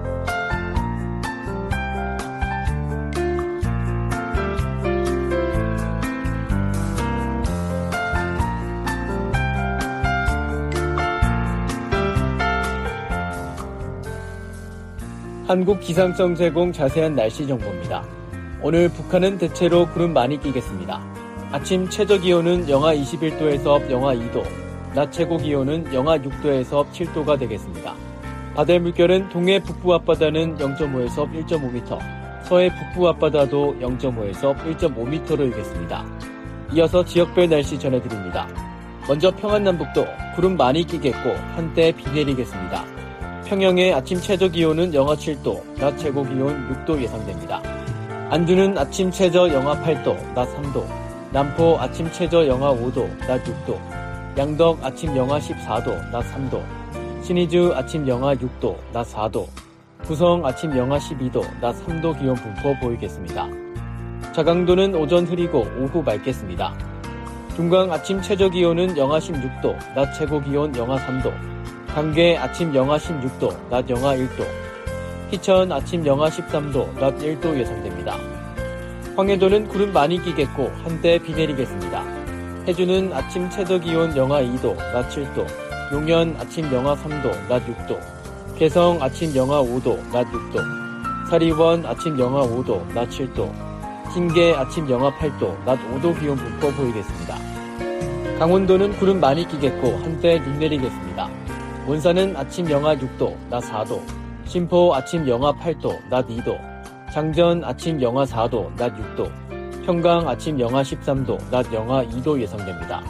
한국 기상청 제공 자세한 날씨 정보입니다. 오늘 북한은 대체로 구름 많이 끼겠습니다. 아침 최저기온은 영하 21도에서 영하 2도, 낮 최고기온은 영하 6도에서 7도가 되겠습니다. 바다의 물결은 동해 북부 앞바다는 0.5에서 1.5m, 서해 북부 앞바다도 0.5에서 1.5m로 일겠습니다. 이어서 지역별 날씨 전해드립니다. 먼저 평안남북도 구름 많이 끼겠고 한때 비 내리겠습니다. 평양의 아침 최저기온은 영하 7도, 낮 최고기온 6도 예상됩니다. 안주는 아침 최저 영하 8도, 낮 3도, 남포 아침 최저 영하 5도, 낮 6도, 양덕 아침 영하 14도, 낮 3도, 신의주 아침 영하 6도, 낮 4도, 구성 아침 영하 12도, 낮 3도 기온 분포 보이겠습니다. 자강도는 오전 흐리고 오후 맑겠습니다. 중강 아침 최저기온은 영하 16도, 낮 최고기온 영하 3도, 강계 아침 영하 16도, 낮 영하 1도, 희천 아침 영하 13도, 낮 1도 예상됩니다. 황해도는 구름 많이 끼겠고 한때 비 내리겠습니다. 해주는 아침 최저기온 영하 2도, 낮 7도, 용현 아침 영하 3도, 낮 6도, 개성 아침 영하 5도, 낮 6도, 사리원 아침 영하 5도, 낮 7도, 신계 아침 영하 8도, 낮 5도 기온 분포 보이겠습니다. 강원도는 구름 많이 끼겠고 한때 눈 내리겠습니다. 원산은 아침 영하 6도, 낮 4도, 신포 아침 영하 8도, 낮 2도, 장전 아침 영하 4도, 낮 6도, 평강 아침 영하 13도, 낮 영하 2도 예상됩니다.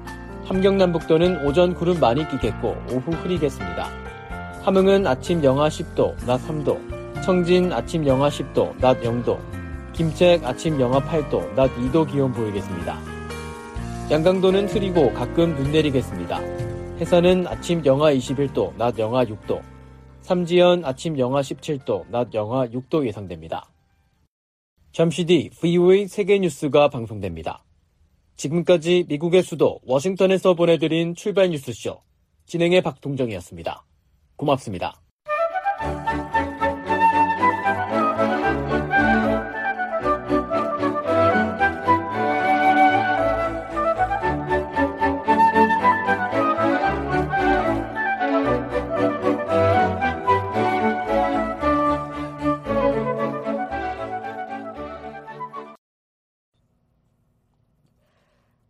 함경남북도는 오전 구름 많이 끼겠고 오후 흐리겠습니다. 함흥은 아침 영하 10도, 낮 3도, 청진 아침 영하 10도, 낮 0도, 김책 아침 영하 8도, 낮 2도 기온 보이겠습니다. 양강도는 흐리고 가끔 눈 내리겠습니다. 해산은 아침 영하 21도, 낮 영하 6도, 삼지연 아침 영하 17도, 낮 영하 6도 예상됩니다. 잠시 뒤 VOA 세계뉴스가 방송됩니다. 지금까지 미국의 수도 워싱턴에서 보내드린 출발 뉴스쇼, 진행의 박동정이었습니다. 고맙습니다.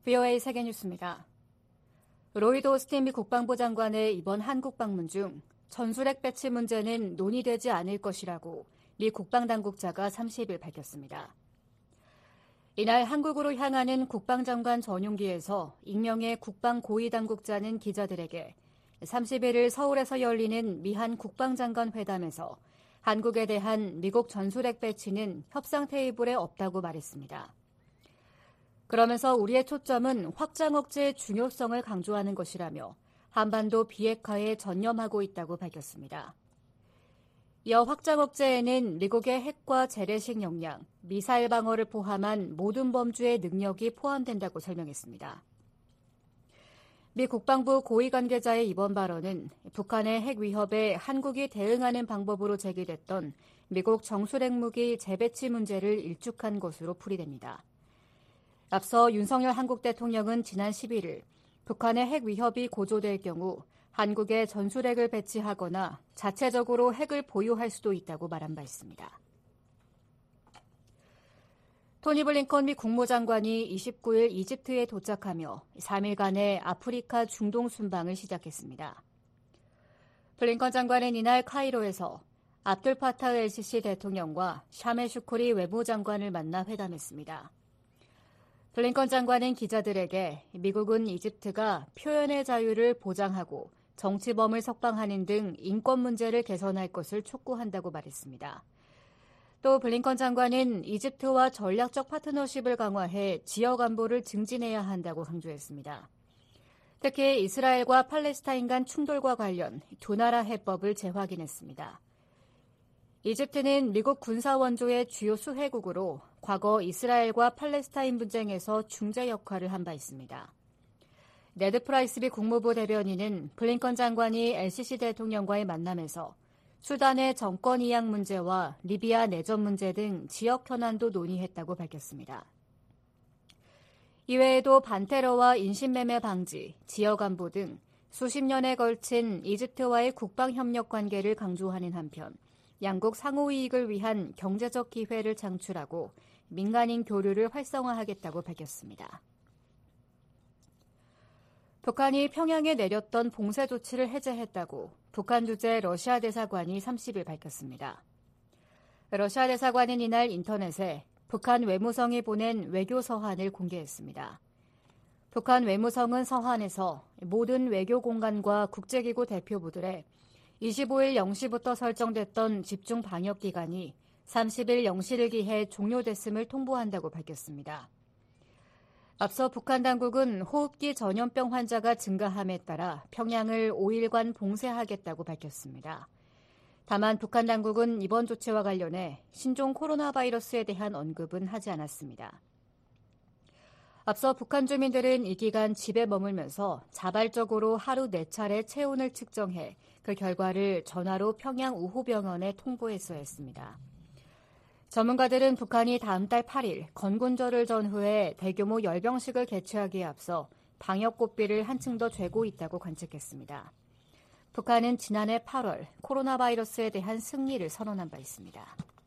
VOA 세계뉴스입니다. 로이드 오스틴 미 국방부 장관의 이번 한국 방문 중 전술핵 배치 문제는 논의되지 않을 것이라고 미 국방당국자가 30일 밝혔습니다. 이날 한국으로 향하는 국방장관 전용기에서 익명의 국방 고위당국자는 기자들에게 31일 서울에서 열리는 미한 국방장관 회담에서 한국에 대한 미국 전술핵 배치는 협상 테이블에 없다고 말했습니다. 그러면서 우리의 초점은 확장 억제의 중요성을 강조하는 것이라며 한반도 비핵화에 전념하고 있다고 밝혔습니다. 이어 확장 억제에는 미국의 핵과 재래식 역량, 미사일 방어를 포함한 모든 범주의 능력이 포함된다고 설명했습니다. 미 국방부 고위 관계자의 이번 발언은 북한의 핵 위협에 한국이 대응하는 방법으로 제기됐던 미국 정술핵 무기 재배치 문제를 일축한 것으로 풀이됩니다. 앞서 윤석열 한국 대통령은 지난 11일 북한의 핵 위협이 고조될 경우 한국에 전술핵을 배치하거나 자체적으로 핵을 보유할 수도 있다고 말한 바 있습니다. 토니 블링컨 미 국무장관이 29일 이집트에 도착하며 3일간의 아프리카 중동 순방을 시작했습니다. 블링컨 장관은 이날 카이로에서 압둘 파타흐 엘시시 대통령과 샤메 슈쿠리 외무장관을 만나 회담했습니다. 블링컨 장관은 기자들에게 미국은 이집트가 표현의 자유를 보장하고 정치범을 석방하는 등 인권 문제를 개선할 것을 촉구한다고 말했습니다. 또 블링컨 장관은 이집트와 전략적 파트너십을 강화해 지역 안보를 증진해야 한다고 강조했습니다. 특히 이스라엘과 팔레스타인 간 충돌과 관련 두 나라 해법을 재확인했습니다. 이집트는 미국 군사 원조의 주요 수혜국으로 과거 이스라엘과 팔레스타인 분쟁에서 중재 역할을 한 바 있습니다. 네드 프라이스 미 국무부 대변인은 블링컨 장관이 LCC 대통령과의 만남에서 수단의 정권 이양 문제와 리비아 내전 문제 등 지역 현안도 논의했다고 밝혔습니다. 이외에도 반테러와 인신매매 방지, 지역 안보 등 수십 년에 걸친 이집트와의 국방협력 관계를 강조하는 한편 양국 상호 이익을 위한 경제적 기회를 창출하고 민간인 교류를 활성화하겠다고 밝혔습니다. 북한이 평양에 내렸던 봉쇄 조치를 해제했다고 북한 주재 러시아 대사관이 30일 밝혔습니다. 러시아 대사관은 이날 인터넷에 북한 외무성이 보낸 외교 서한을 공개했습니다. 북한 외무성은 서한에서 모든 외교 공간과 국제기구 대표부들의 25일 0시부터 설정됐던 집중 방역 기간이 30일 0시를 기해 종료됐음을 통보한다고 밝혔습니다. 앞서 북한 당국은 호흡기 전염병 환자가 증가함에 따라 평양을 5일간 봉쇄하겠다고 밝혔습니다. 다만 북한 당국은 이번 조치와 관련해 신종 코로나 바이러스에 대한 언급은 하지 않았습니다. 앞서 북한 주민들은 이 기간 집에 머물면서 자발적으로 하루 4차례 체온을 측정해 그 결과를 전화로 평양 우호병원에 통보했어야 했습니다. 전문가들은 북한이 다음 달 8일 건군절을 전후해 대규모 열병식을 개최하기에 앞서 방역 고삐를 한층 더 쬐고 있다고 관측했습니다. 북한은 지난해 8월 코로나 바이러스에 대한 승리를 선언한 바 있습니다.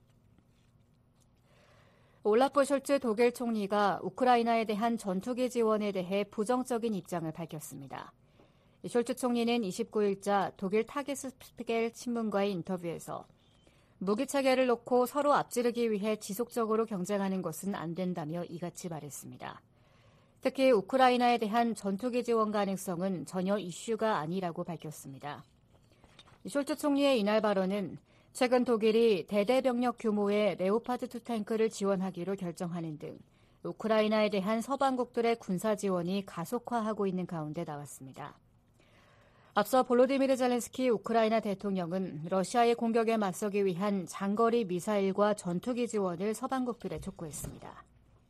올라프 숄츠 독일 총리가 우크라이나에 대한 전투기 지원에 대해 부정적인 입장을 밝혔습니다. 숄츠 총리는 29일자 독일 타게스피겔 신문과의 인터뷰에서 무기 체계를 놓고 서로 앞지르기 위해 지속적으로 경쟁하는 것은 안 된다며 이같이 말했습니다. 특히 우크라이나에 대한 전투기 지원 가능성은 전혀 이슈가 아니라고 밝혔습니다. 숄츠 총리의 이날 발언은 최근 독일이 대대병력 규모의 레오파드2 탱크를 지원하기로 결정하는 등 우크라이나에 대한 서방국들의 군사 지원이 가속화하고 있는 가운데 나왔습니다. 앞서 볼로디미르 젤렌스키 우크라이나 대통령은 러시아의 공격에 맞서기 위한 장거리 미사일과 전투기 지원을 서방국들에 촉구했습니다.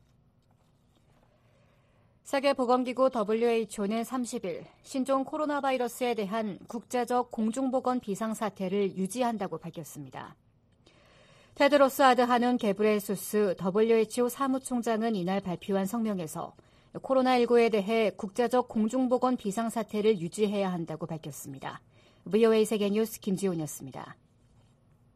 세계보건기구 WHO는 30일 신종 코로나 바이러스에 대한 국제적 공중보건 비상사태를 유지한다고 밝혔습니다. 테드로스 아드하논 게브레예수스 WHO 사무총장은 이날 발표한 성명에서 코로나19에 대해 국제적 공중보건 비상사태를 유지해야 한다고 밝혔습니다. VOA 세계뉴스 김지훈이었습니다.